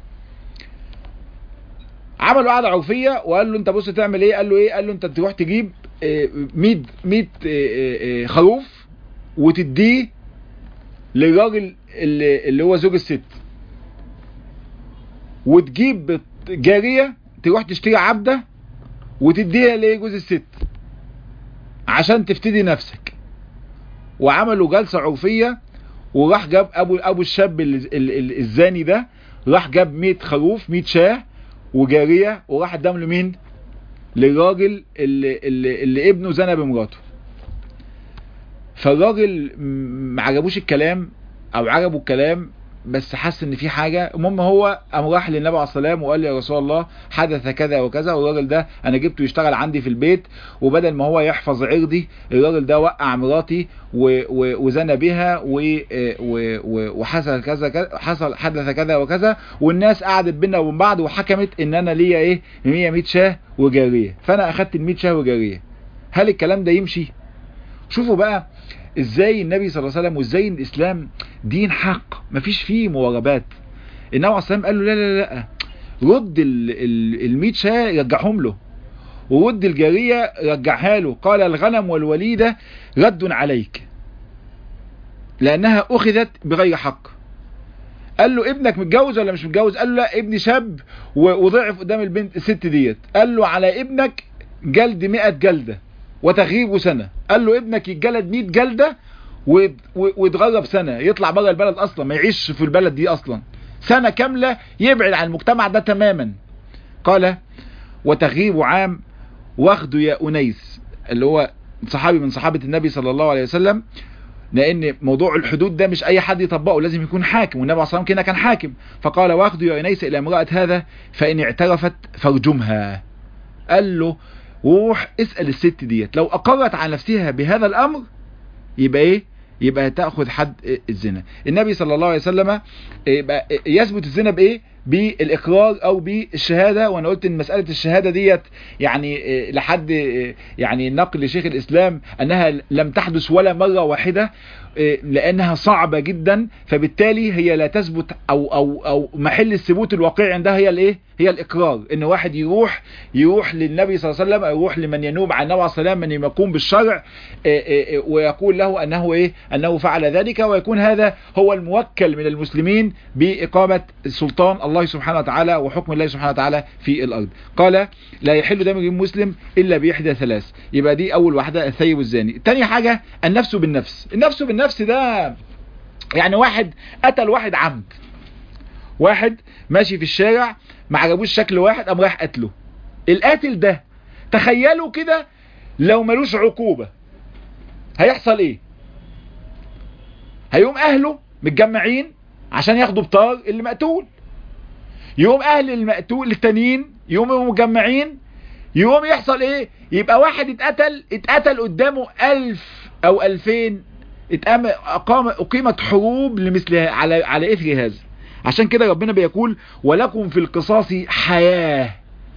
عملوا قعده عرفيه وقال له انت بص تعمل ايه؟ قال له ايه؟ قال له انت تروح تجيب مية مية خروف وتديه للراجل اللي, اللي هو زوج الست، وتجيب جاريه تروح تشتري عبده وتديها لجوز الست عشان تفتدي نفسك. وعملوا جلسه عرفيه، وراح جاب ابو ابو الشاب الزاني ده، راح جاب مية خروف مية شاه وجاريه، وراح ادام له مين؟ للراجل اللي, اللي, اللي ابنه زنى بمراته. فالراجل ما عجبوش الكلام او عجبه الكلام بس حس ان في حاجه. المهم هو قام راح للنبي عليه الصلاه والسلام وقال له يا رسول الله حدث كذا وكذا، والراجل ده انا جبته يشتغل عندي في البيت، وبدل ما هو يحفظ عرضي الراجل ده وقع مراتي وزنى بها وحصل كذا كذا، حصل حدث كذا وكذا، والناس قعدت بينا وبين بعض وحكمت ان انا ليا ايه مية مية شاه وجاريه، فانا اخدت ال مية شاه وجاريه. هل الكلام ده يمشي؟ شوفوا بقى ازاي النبي صلى الله عليه وسلم وازاي الاسلام دين حق مفيش فيه مواربات. النبي عليه الصلاه والسلام قال له لا لا لا رد ال مية شاه رجعهم له، ورد الجاريه رجعها له. قال الغنم والوليده رد عليك لانها اخذت بغير حق. قال له ابنك متجوز ولا مش متجوز؟ قال له لا ابني شاب وضعف قدام البنت الست ديت. قال له على ابنك جلد مئة جلده وتغييب سنة. قال له ابنك يتجلد مية جلدة ويتغرب سنة، يطلع بره البلد اصلا، ما يعيش في البلد دي اصلا سنة كاملة، يبعد عن المجتمع ده تماما. قال وتغييب عام واخده يا أنيس، اللي هو صحابي من صحابة النبي صلى الله عليه وسلم، لان موضوع الحدود ده مش اي حد يطبقه، لازم يكون حاكم، والنبي عليه الصلاة والسلام كده كان حاكم. فقال واخده يا أنيس الى امرأة هذا فان اعترفت فارجمها. قال له وروح اسأل الست ديت لو اقرت على نفسها بهذا الامر يبقى ايه؟ يبقى تأخذ حد الزنا. النبي صلى الله عليه وسلم يبقى يثبت الزنا بايه؟ بالاقرار او بالشهادة. وانا قلت ان مسألة الشهادة ديت يعني لحد يعني نقل شيخ الاسلام انها لم تحدث ولا مرة واحدة لانها صعبة جدا، فبالتالي هي لا تثبت او او او محل الثبوت الواقعي عندها هي الايه؟ هي الاقرار. ان واحد يروح يروح للنبي صلى الله عليه وسلم او يروح لمن ينوب عن النبي عليه الصلاه والسلام من يقوم بالشرع ويقول له انه ايه؟ انه فعل ذلك، ويكون هذا هو الموكل من المسلمين باقامة سلطان الله سبحانه وتعالى وحكم الله سبحانه وتعالى في الارض. قال لا يحل دم امرئ مسلم الا باحدى ثلاث. يبقى دي اول واحدة الثيب والزاني. تاني حاجة النفس بالنفس. النفس بالنفس ده يعني واحد قتل واحد عمد، واحد ماشي في الشارع ما عجبوش شكل واحد قام راح قتله. القاتل ده تخيلوا كده لو ملوش عقوبة هيحصل ايه؟ هيقوم اهله متجمعين عشان ياخدوا بطار اللي مقتول. يوم اهل المقتول التانيين يوم مجمعين، يوم يحصل ايه؟ يبقى واحد اتقتل اتقتل قدامه الف او الفين، اتقام اقام اقيمت حروب لمثلها على على اثر هذا. عشان كده ربنا بيقول ولكم في القصاص حياة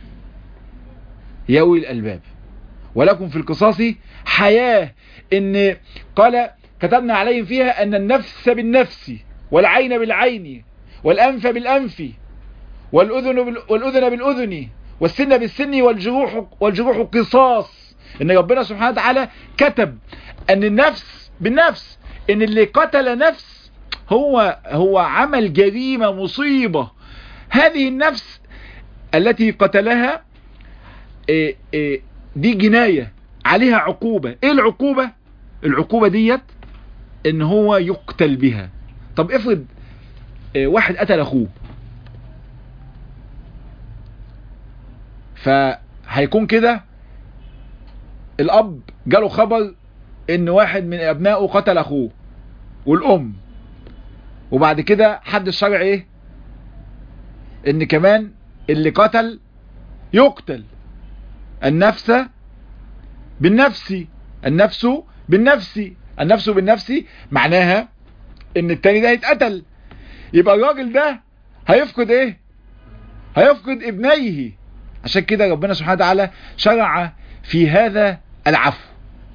يا أولي الألباب، ولكم في القصاص حياة. ان قال كتبنا عليهم فيها ان النفس بالنفس والعين بالعين والانف بالانف والاذن بال... والاذن بالاذن والسن بالسن والجروح والجروح قصاص. ان ربنا سبحانه وتعالى كتب ان النفس بالنفس، ان اللي قتل نفس هو هو عمل جريمة مصيبة. هذه النفس التي قتلها إيه إيه دي جناية عليها عقوبة. ايه العقوبة؟ العقوبة ديت ان هو يقتل بها. طب افرض إيه واحد قتل اخوه، فهيكون كده الاب جاله خبر ان واحد من ابنائه قتل اخوه والام، وبعد كده حد الشرع ايه؟ ان كمان اللي قتل يقتل. النفس بالنفس، النفس بالنفس، النفس بالنفس معناها ان التاني ده يتقتل. يبقى الراجل ده هيفقد ايه؟ هيفقد ابنيه. عشان كده ربنا سبحانه وتعالى شرع في هذا العفو.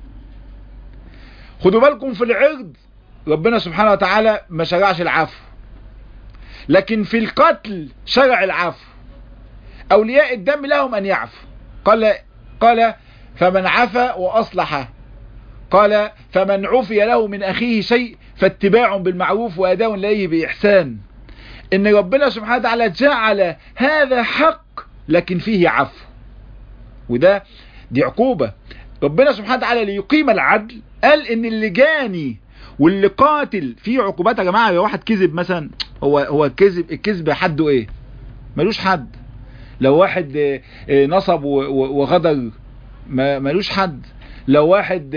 خدوا بالكم في العرض ربنا سبحانه وتعالى ما شرعش العفو، لكن في القتل شرع العفو. أولياء الدم لهم أن يعفو. قال قال فمن عفا وأصلح، قال فمن عفي له من أخيه شيء فاتباع بالمعروف وأداء إليه بإحسان. إن ربنا سبحانه وتعالى جعل هذا حق لكن فيه عفو، وده دي عقوبة. ربنا سبحانه وتعالى ليقيم العدل قال إن اللي جاني واللي قاتل فيه عقوبات. يا جماعة لو واحد كذب مثلا، هو هو الكذب الكذب حده ايه؟ ملوش حد. لو واحد نصب وغدر ملوش حد. لو واحد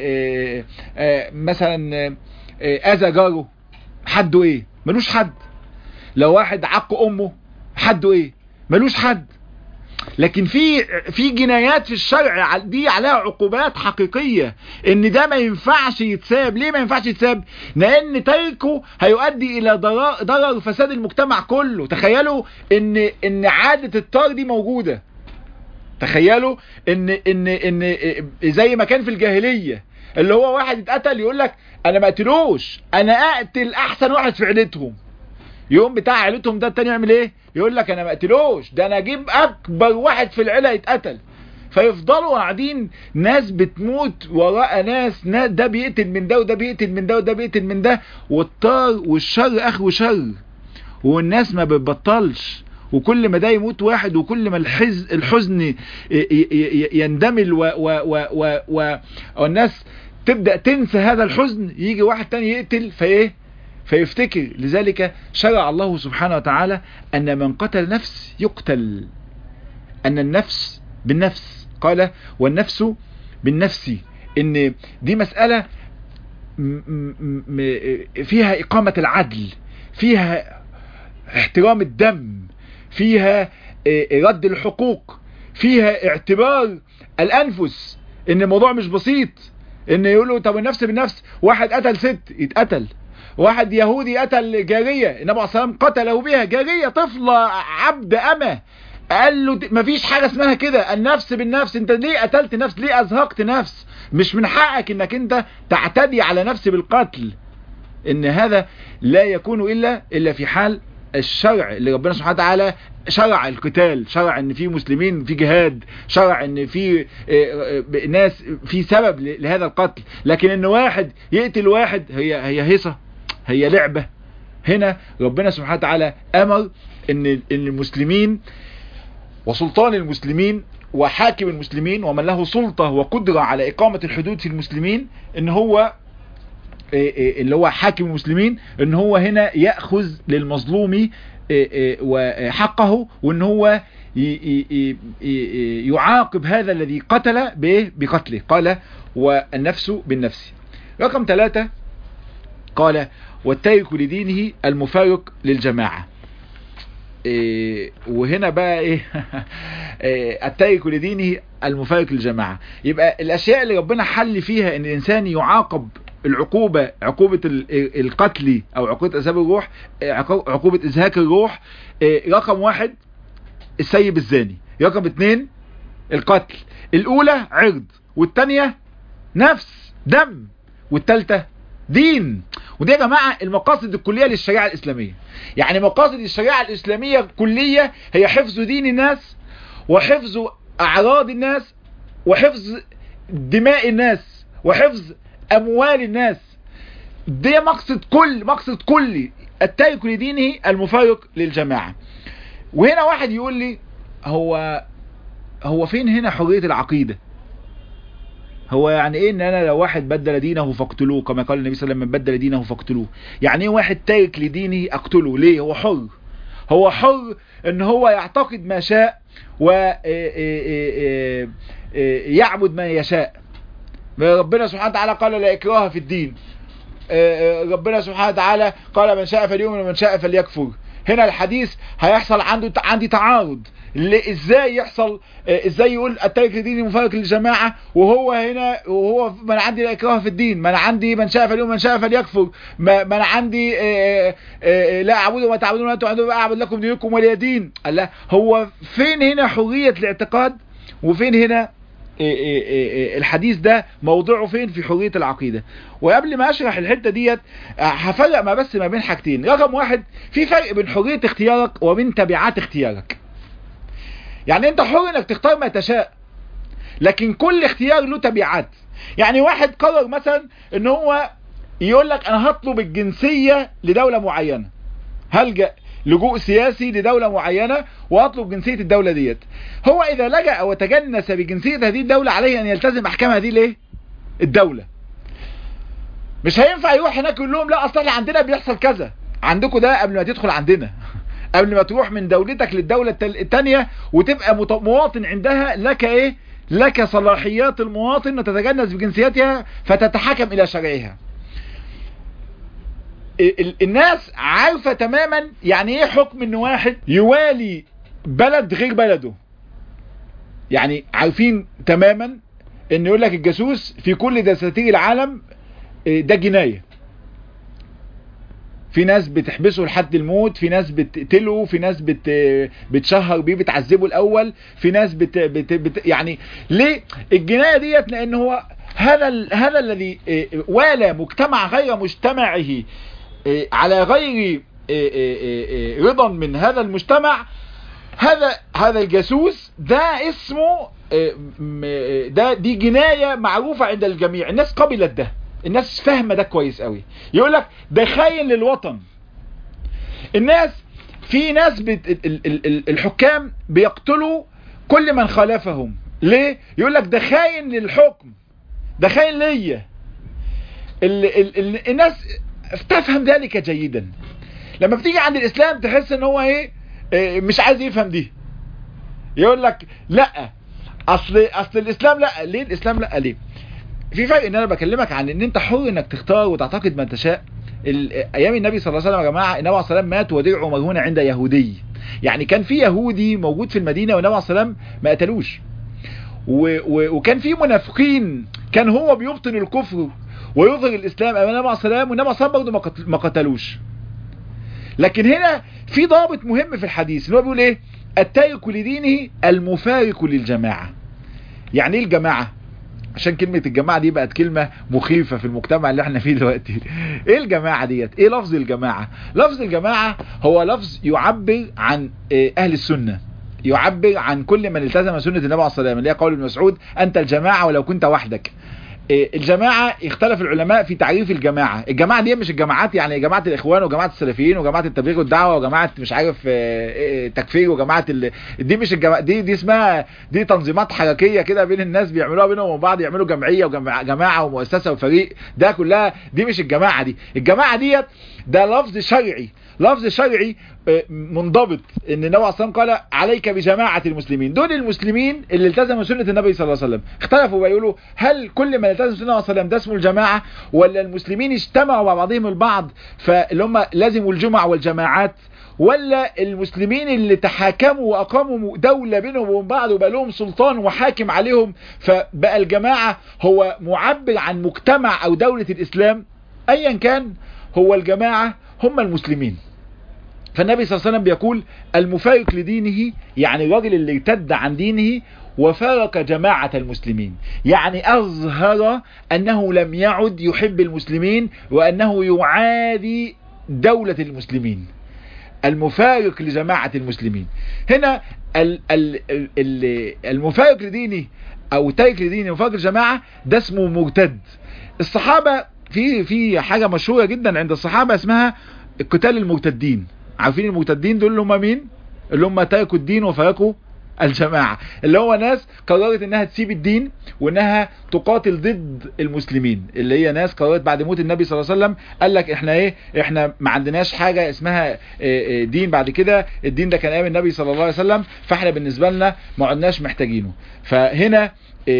مثلا اذى جاره حده ايه؟ ملوش حد. لو واحد عق امه حده ايه؟ ملوش حد. لكن في في جنايات في الشرع دي عليها عقوبات حقيقية، ان ده ما ينفعش يتساب. ليه ما ينفعش يتساب؟ لان تركه هيؤدي الى ضرر, ضرر فساد المجتمع كله. تخيلوا ان ان عادة الطار دي موجودة. تخيلوا ان ان ان زي ما كان في الجاهلية، اللي هو واحد اتقتل يقول لك انا ما اقتلوش، انا اقتل احسن واحد في عيلتهم. يوم بتاع عيلتهم ده التاني يعمل ايه؟ يقول لك انا ما اقتلوش، ده انا اجيب اكبر واحد في العيله يتقتل. فيفضلوا قاعدين ناس بتموت وراء ناس, ناس ده بيقتل من ده وده بيقتل من ده وده بيقتل من ده، والطار والشر اخو شر، والناس ما بتبطلش. وكل ما ده يموت واحد وكل ما الحز الحزن يندمل و و و و و والناس تبدأ تنسى هذا الحزن، يجي واحد تاني يقتل فايه فيفتكر. لذلك شرع الله سبحانه وتعالى أن من قتل نفس يقتل. أن النفس بالنفس، قال والنفس بالنفس. إن دي مسألة فيها إقامة العدل، فيها احترام الدم، فيها رد الحقوق، فيها اعتبار الأنفس. إن الموضوع مش بسيط. إن يقولوا طب النفس بالنفس، واحد قتل ست يتقتل، واحد يهودي قتل جارية، النبي عليه الصلاة والسلام قتله بها، جارية طفلة عبد أمة، قال له مفيش حاجة اسمها كده، النفس بالنفس. انت ليه قتلت نفس؟ ليه أزهقت نفس؟ مش من حقك انك انت تعتدي على نفس بالقتل. ان هذا لا يكون إلا إلا في حال الشرع اللي ربنا سبحانه وتعالى شرع القتال، شرع ان في مسلمين في جهاد، شرع ان في ناس في سبب لهذا القتل. لكن ان واحد يقتل واحد هي هي هيصة، هي لعبة. هنا ربنا سبحانه وتعالى أمر ان المسلمين وسلطان المسلمين وحاكم المسلمين ومن له سلطة وقدرة على إقامة الحدود في المسلمين، ان هو اللي هو حاكم المسلمين، ان هو هنا يأخذ للمظلوم وحقه، وان هو يعاقب هذا الذي قتل بقتله. قال والنفس بالنفس. رقم ثلاثة قال والتارك لدينه المفارق للجماعة. إيه وهنا بقى ايه, إيه التارك لدينه المفارق للجماعة. يبقى الاشياء اللي ربنا حل فيها ان الانسان يعاقب العقوبة، عقوبة القتل او عقوبة ازهاق الروح، عقوبة ازهاق الروح، إيه رقم واحد السيب الزاني، رقم اتنين القتل. الاولى عرض، والتانية نفس دم، والتالتة دين. ودي يا جماعة المقاصد الكلية للشريعة الإسلامية. يعني مقاصد الشريعة الإسلامية الكلية هي حفظ دين الناس، وحفظ أعراض الناس، وحفظ دماء الناس، وحفظ أموال الناس. دي مقصد كل مقصد كلي التارك لدينه المفارق للجماعة. وهنا واحد يقول لي هو هو فين هنا حرية العقيدة؟ هو يعني ايه ان انا لو واحد بدل دينه فاقتلوه، كما قال النبي صلى الله عليه وسلم من بدل دينه فاقتلوه؟ يعني ايه واحد تارك لدينه اقتله؟ ليه؟ هو حر، هو حر ان هو يعتقد ما شاء ويعبد ما يشاء. ربنا سبحانه وتعالى قال لا إكراه في الدين. ربنا سبحانه وتعالى قال من شاء فليؤمن ومن شاء فليكفر. هنا الحديث هيحصل عنده عندي تعارض. ازاي يحصل؟ ازاي يقول التارك لديني مفارق للجماعة وهو هنا وهو من عندي لا إكراه في الدين، من عندي من شاء فليؤمن ومن شاء فليكفر، من عندي لا أعبد وما تعبدون ولا تعبدون أعبد لكم دينكم ولي دين. الله، هو فين هنا حرية الاعتقاد؟ وفين هنا الحديث ده موضوعه فين في حرية العقيدة؟ وقبل ما اشرح الحتة ديت هفرق ما بس ما بين حاجتين. رقم واحد، في فرق بين حرية اختيارك وبين تبعات اختيارك. يعني انت حر انك تختار ما تشاء، لكن كل اختيار له تبعات. يعني واحد قرر مثلا ان هو يقول لك انا هطلب الجنسية لدولة معينة، هلجأ لجوء سياسي لدولة معينة واطلب جنسية الدولة ديت. هو اذا لجأ وتجنس بجنسية هذه الدولة عليه ان يلتزم احكام هذه الايه الدولة. مش هينفع يروح هناك يقول لهم لا اصلا عندنا بيحصل كذا، عندكم ده قبل ما تدخل عندنا، قبل ما تروح من دولتك للدولة التانية وتبقى مواطن عندها، لك ايه لك صلاحيات المواطن وتتجنس بجنسيتها فتتحكم الى شرعها. الناس عارفة تماما يعني ايه حكم ان واحد يوالي بلد غير بلده. يعني عارفين تماما ان يقول لك الجاسوس في كل دساتير العالم ده جناية. في ناس بتحبسه لحد الموت، في ناس بتقتله، في ناس بت بتشهر بيه بتعذبه الاول، في ناس بت, بت, بت يعني ليه الجناية ديت؟ لان هو هذا ال... هذا الذي والى مجتمع غير مجتمعه على غير رضا من هذا المجتمع، هذا هذا الجاسوس ده اسمه ده دي جناية معروفة عند الجميع. الناس قبلت ده، الناس فاهمة ده كويس قوي. يقول لك ده خاين للوطن. الناس في ناس بت... الحكام بيقتلوا كل من خالفهم. ليه؟ يقول لك ده خاين للحكم، ده خاين ليا. ال... ال... ال... الناس تفهم ذلك جيدا. لما بتيجي عند الاسلام تحس ان هو ايه, إيه مش عايز يفهم دي. يقول لك لا اصل اصل الاسلام لا. ليه الاسلام لا؟ ليه؟ في فرق ان انا بكلمك عن ان انت حر انك تختار وتعتقد ما تشاء. ايام النبي صلى الله عليه وسلم يا جماعه، النبي عليه الصلاه والسلام مات ودرعه مرهون عند يهودي. يعني كان في يهودي موجود في المدينه والنبي عليه الصلاه والسلام ما قتلوش، وكان في منافقين كان هو بيبطن الكفر ويظهر الاسلام امام النبي عليه الصلاه والسلام، والنبي عليه الصلاه والسلام برضه ما قتلوش. لكن هنا في ضابط مهم في الحديث اللي هو بيقول ايه؟ التارك لدينه المفارق للجماعه. يعني ايه الجماعه؟ عشان كلمة الجماعة دي بقت كلمة مخيفة في المجتمع اللي احنا فيه دلوقتي. ايه الجماعة ديت؟ ايه لفظ الجماعة؟ لفظ الجماعة هو لفظ يعبر عن اهل السنة، يعبر عن كل من التزم سنة النبي عليه الصلاة والسلام، اللي هي قول ابن مسعود انت الجماعة ولو كنت وحدك. الجماعة اختلف العلماء في تعريف الجماعة. الجماعة دي مش الجماعات يعني جماعة الاخوان وجماعة السلفيين وجماعة التبليغ والدعوة وجماعة مش عارف تكفير وجماعة ال... دي مش الجماعة دي دي اسمها دي تنظيمات حركية كده بين الناس بيعملوها بينهم وبعض، يعملوا جمعية وجماعة ومؤسسة وفريق. ده كلها دي مش الجماعة دي. الجماعة ديت ده لفظ شرعي، لفظ شرعي منضبط، ان النبي عليه الصلاة والسلام قال عليك بجماعة المسلمين. دول المسلمين اللي التزموا سنة النبي صلى الله عليه وسلم. اختلفوا بيقولوا هل كل من التزم سنة النبي صلى الله عليه وسلم ده اسمه الجماعة، ولا المسلمين اجتمعوا مع بعضهم البعض فاللي هم لازموا الجمع والجماعات، ولا المسلمين اللي تحاكموا واقاموا دولة بينهم وبين بعض وبقى لهم سلطان وحاكم عليهم فبقى الجماعة هو معبر عن مجتمع او دولة الاسلام. ايا كان هو الجماعة هم المسلمين. فالنبي صلى الله عليه وسلم بيقول المفارق لدينه، يعني الراجل اللي ارتد عن دينه وفارق جماعة المسلمين، يعني أظهر أنه لم يعد يحب المسلمين وأنه يعادي دولة المسلمين. المفارق لجماعة المسلمين هنا ال ال ال المفارق لدينه أو تارك لدينه مفارق الجماعة ده اسمه مرتد. الصحابة في في حاجة مشهورة جدا عند الصحابة اسمها قتال المرتدين. عارفين المرتدين دول اللي هم مين؟ اللي هم تركوا الدين وفارقوا الجماعة، اللي هو ناس قررت انها تسيب الدين وانها تقاتل ضد المسلمين، اللي هي ناس قررت بعد موت النبي صلى الله عليه وسلم قال لك احنا ايه احنا ما عندناش حاجة اسمها دين بعد كده، الدين ده كان ايام النبي صلى الله عليه وسلم فاحنا بالنسبة لنا ما عدناش محتاجينه. فهنا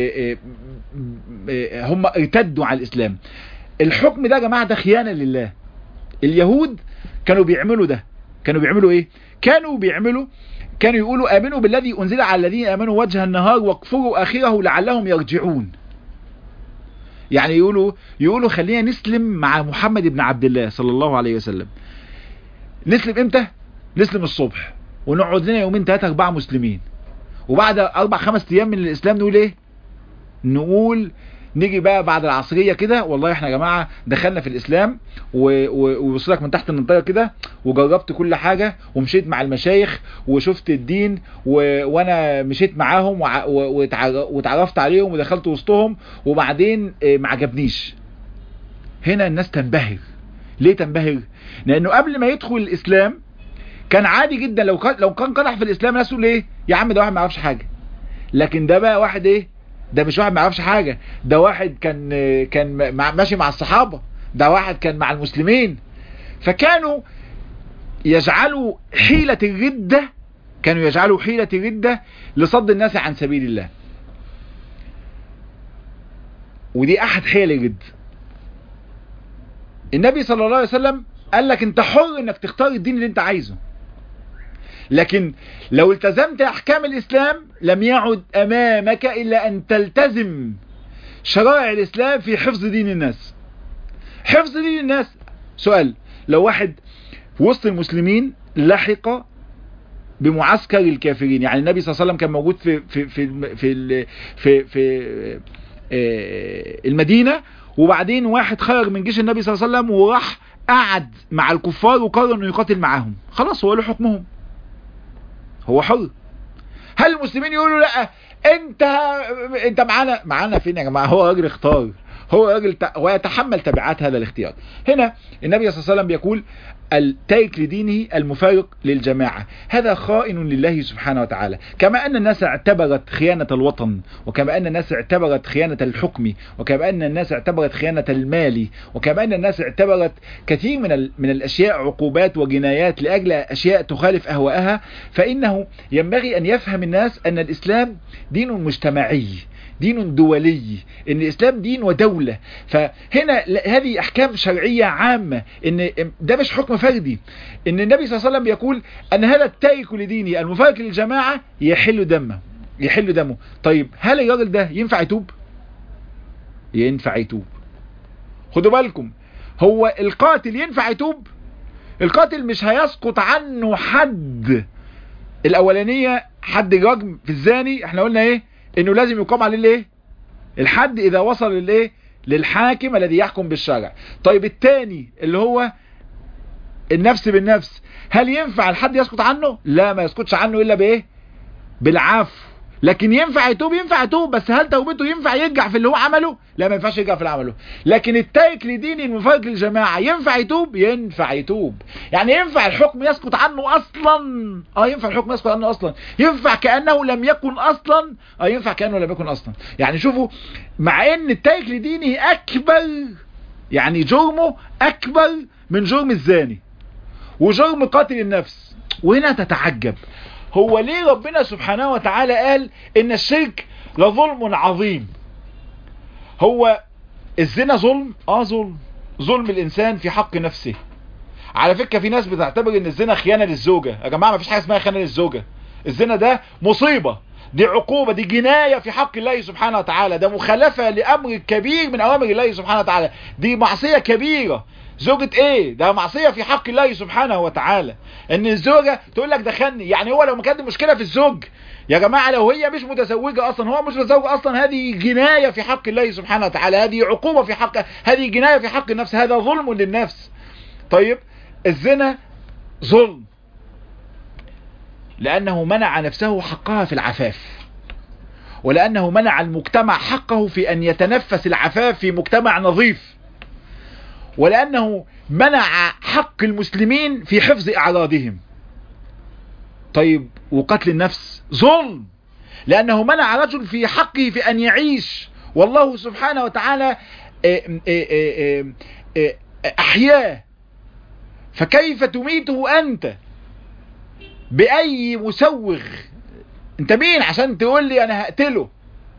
هم ارتدوا على الاسلام. الحكم ده يا جماعة ده خيانة لله. اليهود كانوا بيعملوا ده، كانوا بيعملوا ايه؟ كانوا بيعملوا كانوا يقولوا آمنوا بالذي أنزل على الذين آمنوا وجه النهار واكفروا آخره لعلهم يرجعون. يعني يقولوا يقولوا خلينا نسلم مع محمد بن عبد الله صلى الله عليه وسلم. نسلم امتى؟ نسلم الصبح ونقعد لنا يومين ثلاثة أربعة مسلمين، وبعد أربع خمس أيام من الإسلام نقول إيه؟ نقول نيجي بقى بعد العصرية كده والله احنا يا جماعة دخلنا في الاسلام ووصلك من تحت النطاق كده وجربت كل حاجة ومشيت مع المشايخ وشفت الدين و... وانا مشيت معاهم وع... وتعرفت عليهم ودخلت وسطهم وبعدين ما عجبنيش. هنا الناس تنبهر. ليه تنبهر؟ لانه قبل ما يدخل الاسلام كان عادي جدا لو كان لو كان قدح في الاسلام الناس تقول ايه يا عم ده واحد ما يعرفش حاجة. لكن ده بقى واحد ايه؟ ده مش واحد ما يعرفش حاجة، ده واحد كان كان ماشي مع الصحابة، ده واحد كان مع المسلمين. فكانوا يجعلوا حيلة الردة كانوا يجعلوا حيلة الردة لصد الناس عن سبيل الله. ودي احد حيل الردة. النبي صلى الله عليه وسلم قال لك انت حر انك تختار الدين اللي انت عايزه، لكن لو التزمت احكام الاسلام لم يعد امامك الا ان تلتزم شرائع الاسلام في حفظ دين الناس. حفظ دين الناس. سؤال، لو واحد في وسط المسلمين لحق بمعسكر الكافرين، يعني النبي صلى الله عليه وسلم كان موجود في في في في في, في المدينة، وبعدين واحد خرج من جيش النبي صلى الله عليه وسلم وراح قعد مع الكفار وقرر انه يقاتل معاهم، خلاص هو له حكمهم، هو حر. هل المسلمين يقولوا لا انت انت معانا معانا فين يا جماعه؟ هو راجل اختار، هو راجل ت... ويتحمل تبعات هذا الاختيار. هنا النبي صلى الله عليه وسلم بيقول التارك لدينه المفارق للجماعة، هذا خائن لله سبحانه وتعالى. كما أن الناس اعتبرت خيانة الوطن، وكما أن الناس اعتبرت خيانة الحكم، وكما أن الناس اعتبرت خيانة المال، وكما أن الناس اعتبرت كثير من ال... من الأشياء عقوبات وجنايات لأجل أشياء تخالف أهواءها، فإنه ينبغي أن يفهم الناس أن الإسلام دين مجتمعي، دين دولي، ان الاسلام دين ودولة. فهنا هذه احكام شرعية عامة، ان ده مش حكم فردي. ان النبي صلى الله عليه وسلم بيقول ان هذا التارك لدينه المفارق للجماعة يحل دمه يحل دمه. طيب هل الراجل ده ينفع يتوب؟ ينفع يتوب. خدوا بالكم، هو القاتل ينفع يتوب؟ القاتل مش هيسقط عنه حد. الاولانية حد رجم في الزاني احنا قلنا ايه؟ انه لازم يقام عليه الايه؟ الحد اذا وصل للايه؟ للحاكم الذي يحكم بالشرع. طيب الثاني اللي هو النفس بالنفس، هل ينفع الحد يسقط عنه؟ لا، ما يسقطش عنه الا بايه؟ بالعفو. لكن ينفع يتوب، ينفع يتوب، بس هل توبته ينفع يرجع في اللي هو عمله؟ لا، ما ينفعش يرجع في اللي عمله. لكن التارك لدين المفارق للجماعة ينفع يتوب؟ ينفع يتوب. يعني ينفع الحكم يسقط عنه اصلا؟ اه ينفع الحكم يسقط عنه اصلا. ينفع كأنه لم يكن اصلا؟ اه ينفع كأنه لم يكن اصلا. يعني شوفوا، مع ان التارك لدينه اكبر، يعني جرمه اكبر من جرم الزاني، وجرم قتل النفس. وهنا تتعجب، هو ليه ربنا سبحانه وتعالى قال ان الشرك لظلم عظيم؟ هو الزنا ظلم؟ اه ظلم، ظلم الانسان في حق نفسه. على فكرة في ناس بتعتبر ان الزنا خيانة للزوجة. يا جماعة ما فيش حاجة اسمها خيانة للزوجة. الزنا ده مصيبة، دي عقوبة، دي جناية في حق الله سبحانه وتعالى، ده مخالفة لأمر كبير من أوامر الله سبحانه وتعالى، دي معصية كبيرة. زوجة ايه؟ ده معصية في حق الله سبحانه وتعالى. ان الزوجة تقول لك دخلني، يعني هو لو ما كانت مشكلة في الزوج يا جماعة، لو هي مش متزوجة اصلا، هو مش متزوج اصلا، هذه جناية في حق الله سبحانه وتعالى، هذه عقوبة في حق، هذه جناية في حق النفس، هذا ظلم للنفس. طيب الزنا ظلم لأنه منع نفسه حقها في العفاف، ولأنه منع المجتمع حقه في أن يتنفس العفاف في مجتمع نظيف، ولأنه منع حق المسلمين في حفظ أعراضهم. طيب وقتل النفس ظلم لأنه منع رجل في حقه في أن يعيش، والله سبحانه وتعالى أحياه، فكيف تميته أنت بأي مسوغ؟ انت مين عشان تقول لي انا هقتله؟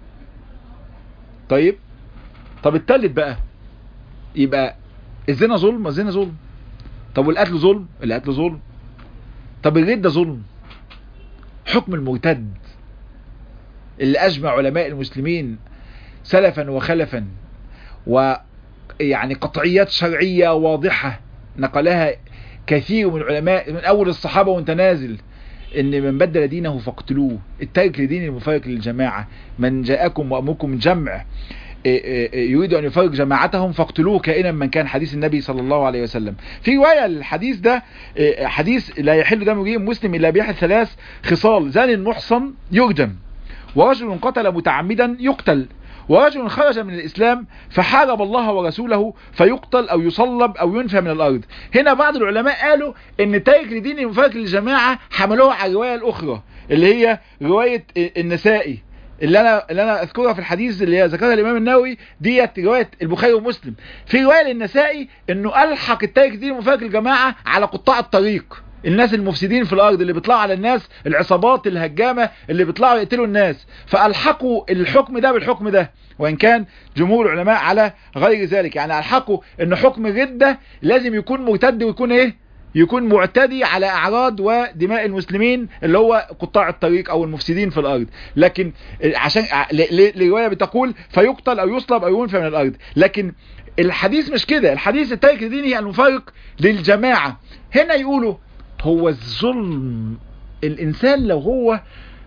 طيب طب التالت بقى، يبقى الزنا ظلم، الزنا ظلم. طب والقتل ظلم، القتل ظلم. طب الردة ظلم. حكم المرتد اللي اجمع علماء المسلمين سلفا وخلفا، ويعني قطعيات شرعية واضحة نقلها كثير من العلماء من اول الصحابة وانت نازل، ان من بدل دينه فاقتلوه، التارك لدين المفارق للجماعة، من جاءكم وامركم جمع يريد ان يفارق جماعتهم فاقتلوه كائنا من كان، حديث النبي صلى الله عليه وسلم. في رواية الحديث ده حديث لا يحل دم امرئ مسلم الا بأحد ثلاث خصال: زان محصن يرجم، ورجل قتل متعمدا يقتل، ورجل خرج من الإسلام فحارب الله ورسوله فيقتل أو يصلب أو ينفى من الأرض. هنا بعض العلماء قالوا ان تارك لدين المفارق للجماعة حملوها على الرواية الأخرى اللي هي رواية النسائي اللي أنا, اللي أنا أذكرها في الحديث اللي هي ذكرها الإمام النووي، ديت رواية البخاري ومسلم. في رواية للنسائي انه ألحق التارك لدين المفارق للجماعة على قطاع الطريق، الناس المفسدين في الارض اللي بيطلعوا على الناس، العصابات الهجامة اللي بيطلعوا يقتلوا الناس، فالحقوا الحكم ده بالحكم ده، وان كان جمهور العلماء على غير ذلك. يعني الحقوا ان حكم الردة لازم يكون مرتد ويكون ايه، يكون معتدي على اعراض ودماء المسلمين اللي هو قطاع الطريق او المفسدين في الارض. لكن عشان الرواية بتقول فيقتل او يصلب او ينفى من الارض، لكن الحديث مش كده. الحديث التارك لدينه المفارق للجماعة. هنا يقولوا هو الظلم الانسان لو هو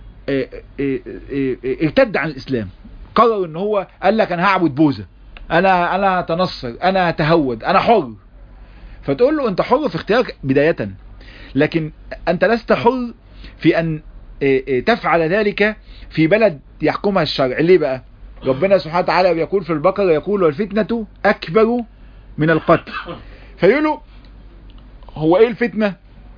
ارتد عن الاسلام، قرر ان هو قال لك انا هعبد بوذا، انا انا اتنصر، انا اتهود، انا حر، فتقول له انت حر في اختيارك بداية، لكن انت لست حر في ان تفعل ذلك في بلد يحكمها الشرع. ليه بقى؟ ربنا سبحانه وتعالى يقول في البقرة، يقول والفتنة اكبر من القتل. فيقولوا هو ايه الفتنة؟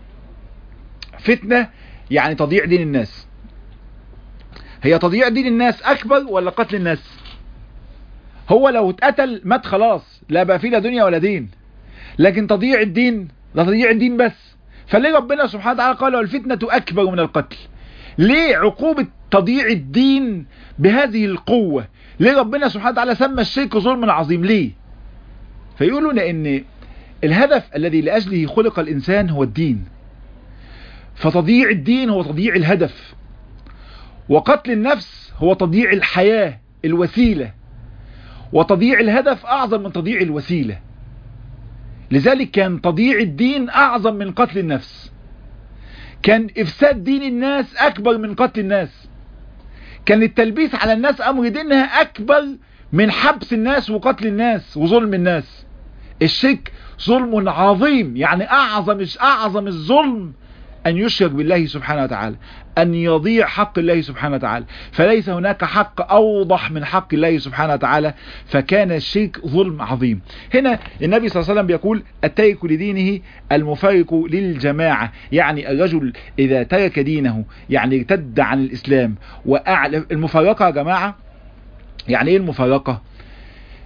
فتنة يعني تضييع دين الناس. هي تضييع دين الناس اكبر ولا قتل الناس؟ هو لو اتقتل مات خلاص، لا بقى فيه لا دنيا ولا دين، لكن تضييع الدين ده تضييع الدين بس. فليه ربنا سبحانه وتعالى قال والفتنة اكبر من القتل؟ ليه عقوبة تضييع الدين بهذه القوة؟ ليه ربنا سبحانه وتعالى سمى الشرك ظلم عظيم؟ ليه؟ فيقولوا لان الهدف الذي لأجله خلق الانسان هو الدين، فتضييع الدين هو تضييع الهدف، وقتل النفس هو تضييع الحياة الوسيلة، وتضييع الهدف أعظم من تضييع الوسيلة. لذلك كان تضييع الدين أعظم من قتل النفس، كان إفساد دين الناس أكبر من قتل الناس، كان التلبيس على الناس أمر دينها أكبر من حبس الناس وقتل الناس وظلم الناس. الشرك ظلم عظيم، يعني أعظم أعظم الظلم أن يشرك بالله سبحانه وتعالى، أن يضيع حق الله سبحانه وتعالى، فليس هناك حق أوضح من حق الله سبحانه وتعالى، فكان الشرك ظلم عظيم. هنا النبي صلى الله عليه وسلم بيقول التارك لدينه المفارق للجماعة، يعني الرجل إذا ترك دينه يعني ارتد عن الإسلام وأعلى. المفارقة يا جماعة يعني إيه المفارقة؟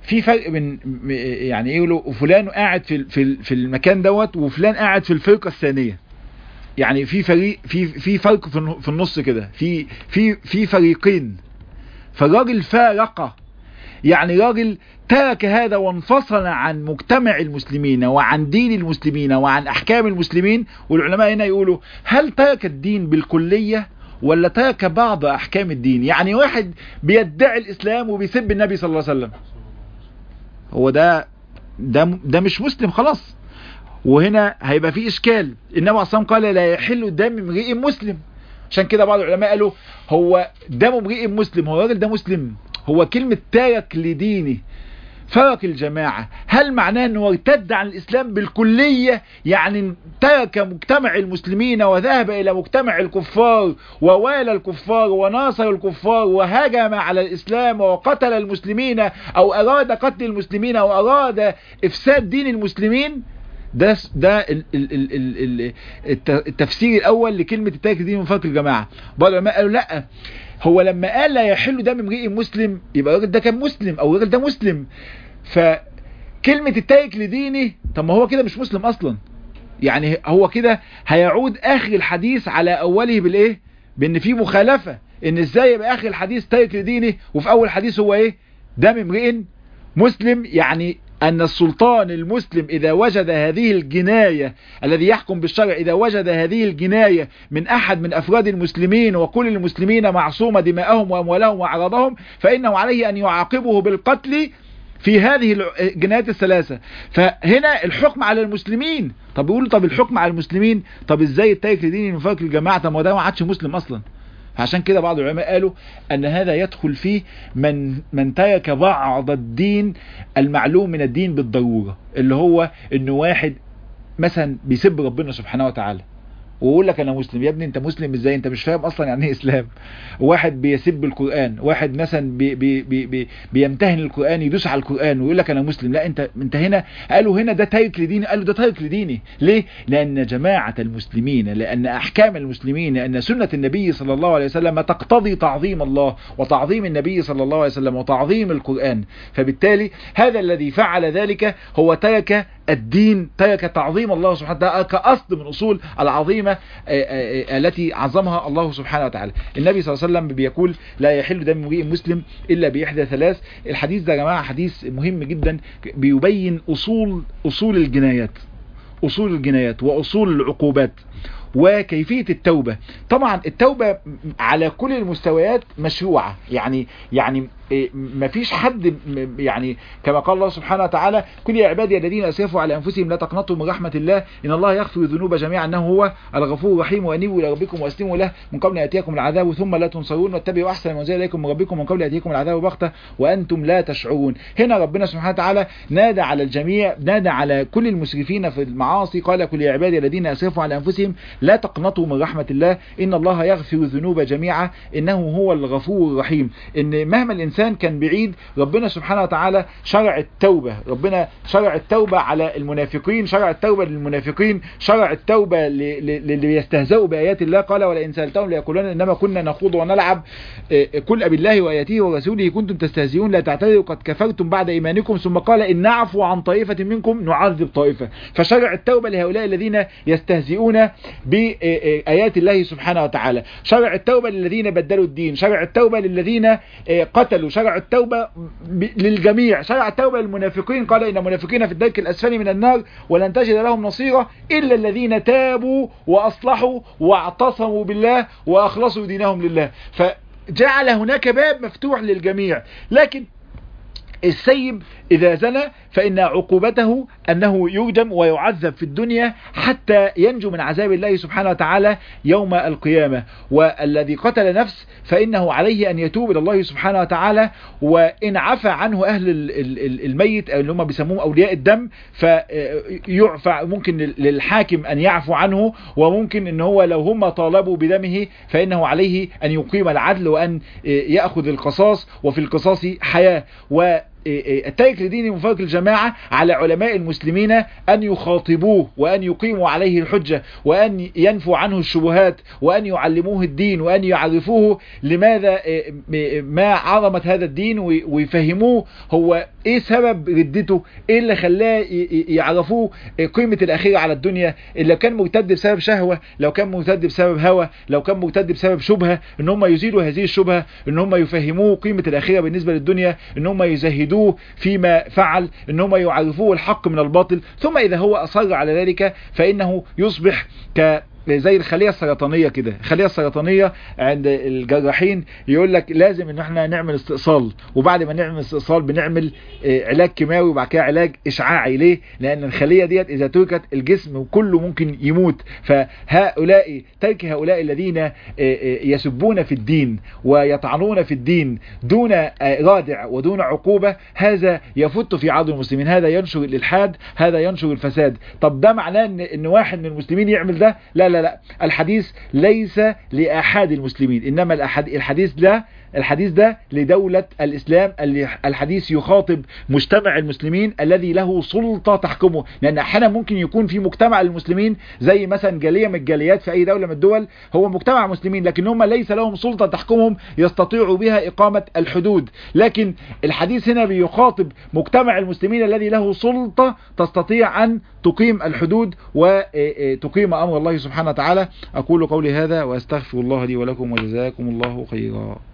في فرق بين يعني ايه يقولوا فلان قاعد في في في المكان دوت وفلان قاعد في الفرقه الثانيه. يعني في فريق في في فرق في النص كده، في في في فريقين. فالراجل فارق، يعني راجل ترك هذا وانفصل عن مجتمع المسلمين وعن دين المسلمين وعن احكام المسلمين. والعلماء هنا يقولوا هل ترك الدين بالكلية ولا ترك بعض احكام الدين؟ يعني واحد بيدعي الاسلام وبيسب النبي صلى الله عليه وسلم، هو ده ده ده مش مسلم خلاص. وهنا هيبقى في اشكال. النبي اصلا قال لا يحل دم امرئ مسلم. عشان كده بعض العلماء قالوا هو دم امرئ مسلم، هو الراجل ده مسلم؟ هو كلمة تارك لدينه فرق الجماعة، هل معناه انه ارتد عن الاسلام بالكلية؟ يعني ترك مجتمع المسلمين وذهب الى مجتمع الكفار ووالى الكفار وناصر الكفار وهاجم على الاسلام وقتل المسلمين او اراد قتل المسلمين او اراد افساد دين المسلمين؟ ده ده التفسير الاول لكلمة التارك لدين من فرق الجماعة. بعض العلماء قالوا لا، هو لما قال لا يحل دم امرئ مسلم يبقى الراجل ده كان مسلم او الراجل ده مسلم. فكلمة التارك لدينه، طب ما هو كده مش مسلم اصلا. يعني هو كده هيعود اخر الحديث على اوله بالايه؟ بان في مخالفة. ان ازاي يبقى اخر الحديث تارك لدينه وفي اول حديث هو ايه؟ دم امرئ مسلم. يعني أن السلطان المسلم إذا وجد هذه الجناية، الذي يحكم بالشرع إذا وجد هذه الجناية من أحد من أفراد المسلمين وكل المسلمين معصومة دماءهم وأموالهم وأعراضهم، فإنه عليه أن يعاقبه بالقتل في هذه الجنايات الثلاثة. فهنا الحكم على المسلمين. طب يقولوا طب الحكم على المسلمين، طب إزاي التارك لدين من فرق الجماعة؟ طب ما ده ما عادش مسلم أصلا. عشان كده بعض العلماء قالوا أن هذا يدخل فيه من من ترك بعض الدين المعلوم من الدين بالضرورة، اللي هو إنه واحد مثلا بيسب ربنا سبحانه وتعالى ويقول لك انا مسلم. يا ابني انت مسلم ازاي؟ انت مش فاهم اصلا يعني ايه اسلام. واحد بيسب القرآن، واحد مثلا بي بي بي بي بيمتهن القرآن، يدوس على القرآن ويقول لك انا مسلم. لا، انت انت هنا قالوا هنا ده تارك لديني. قالوا ده تارك لديني ليه؟ لان جماعة المسلمين، لان احكام المسلمين، لان سنة النبي صلى الله عليه وسلم تقتضي تعظيم الله وتعظيم النبي صلى الله عليه وسلم وتعظيم القرآن. فبالتالي هذا الذي فعل ذلك هو ترك الدين، ترك تعظيم الله سبحانه وتعالى كأصل من أصول العظيمة التي عظمها الله سبحانه وتعالى. النبي صلى الله عليه وسلم بيقول لا يحل دم امرئ مسلم إلا بإحدى ثلاث. الحديث ده يا جماعة حديث مهم جدا، بيبين أصول أصول الجنايات أصول الجنايات وأصول العقوبات وكيفية التوبة. طبعا التوبة على كل المستويات مشروعة، يعني يعني ما فيش حد يعني كما قال الله سبحانه وتعالى كل يا عبادي الذين اسرفوا على انفسهم لا تقنطوا من رحمة الله ان الله يغفر الذنوب جميعا انه هو الغفور الرحيم وانيبوا الى ربكم واسلموا له من قبل ان ياتيكم العذاب ثم لا تنصرون واتبعوا احسن ما انزل اليكم من ربكم من قبل ان ياتيكم العذاب بغتة وانتم لا تشعرون. هنا ربنا سبحانه وتعالى نادى على الجميع، نادى على كل المسرفين في المعاصي، قال كل يا عبادي الذين اسرفوا على انفسهم لا تقنطوا من رحمة الله ان الله يغفر الذنوب جميعا انه هو الغفور الرحيم. ان مهما الانسان كان بعيد ربنا سبحانه وتعالى شرع التوبة، ربنا شرع التوبة على المنافقين، شرع التوبة للمنافقين، شرع التوبة للي بيستهزئوا بآيات الله. قال ولئن سألتهم ليقولون إنما كنا نخوض ونلعب قل أبالله وآياته ورسوله كنتم تستهزئون لا تعتذروا قد كفرتم بعد إيمانكم ثم قال إن نعفو عن طائفة منكم نعذب طائفة. فشرع التوبة لهؤلاء الذين يستهزئون بآيات الله سبحانه وتعالى، شرع التوبة للذين بدلوا الدين، شرع التوبة للذين قتلوا، شرع التوبة للجميع، شرع التوبة للمنافقين قال إن المنافقين في الدرك الأسفل من النار ولن تجد لهم نصيرا إلا الذين تابوا وأصلحوا واعتصموا بالله وأخلصوا دينهم لله. فجعل هناك باب مفتوح للجميع. لكن السيب إذا زنى فإن عقوبته أنه يرجم ويعذب في الدنيا حتى ينجو من عذاب الله سبحانه وتعالى يوم القيامة. والذي قتل نفس فإنه عليه أن يتوب إلى الله سبحانه وتعالى، وإن عفى عنه أهل الميت اللي هم بيسموهم أولياء الدم فيعفى، ممكن للحاكم أن يعفو عنه، وممكن إن هو لو هم طالبوا بدمه فإنه عليه أن يقيم العدل وأن يأخذ القصاص، وفي القصاص حياة. و التارك لدينه مفارق الجماعة على علماء المسلمين أن يخاطبوه وأن يقيموا عليه الحجة وأن ينفوا عنه الشبهات وأن يعلموه الدين وأن يعرفوه لماذا ما عظمت هذا الدين ويفهموه هو ايه سبب ردته، ايه اللي خلاه يعرفوه قيمة الأخيرة على الدنيا. لو كان مرتد بسبب شهوة، لو كان مرتد بسبب هوى، لو كان مرتد بسبب شبهة، ان هم يزيلوا هذه الشبهة، ان هم يفهموه قيمة الأخيرة بالنسبة للدنيا، ان هم يزهدوه فيما فعل، ان هم يعرفوه الحق من الباطل. ثم إذا هو أصر على ذلك فإنه يصبح ك زي الخلية السرطانية كده. الخلية السرطانية عند الجراحين يقول لك لازم ان احنا نعمل استئصال، وبعد ما نعمل استئصال بنعمل علاج كيماوي وبعد كده علاج اشعاعي. ليه؟ لان الخلية ديت اذا تركت الجسم كله ممكن يموت. فهؤلاء ترك هؤلاء الذين يسبون في الدين ويطعنون في الدين دون رادع ودون عقوبة، هذا يفت في عرض المسلمين، هذا ينشر الالحاد، هذا ينشر الفساد. طب ده معناه ان, إن واحد من المسلمين يعمل ده؟ لا لا لا، الحديث ليس لأحد المسلمين، إنما الحديث ده الحديث ده لدولة الإسلام. الحديث يخاطب مجتمع المسلمين الذي له سلطة تحكمه، لأن أحيانا ممكن يكون في مجتمع المسلمين زي مثلا جالية من الجاليات في أي دولة من الدول، هو مجتمع مسلمين لكن هم ليس لهم سلطة تحكمهم يستطيعوا بها إقامة الحدود. لكن الحديث هنا بيخاطب مجتمع المسلمين الذي له سلطة تستطيع أن تقيم الحدود وتقيم أمر الله سبحانه وتعالى. أقول قولي هذا وأستغفر الله لي ولكم وجزاكم الله خيرا.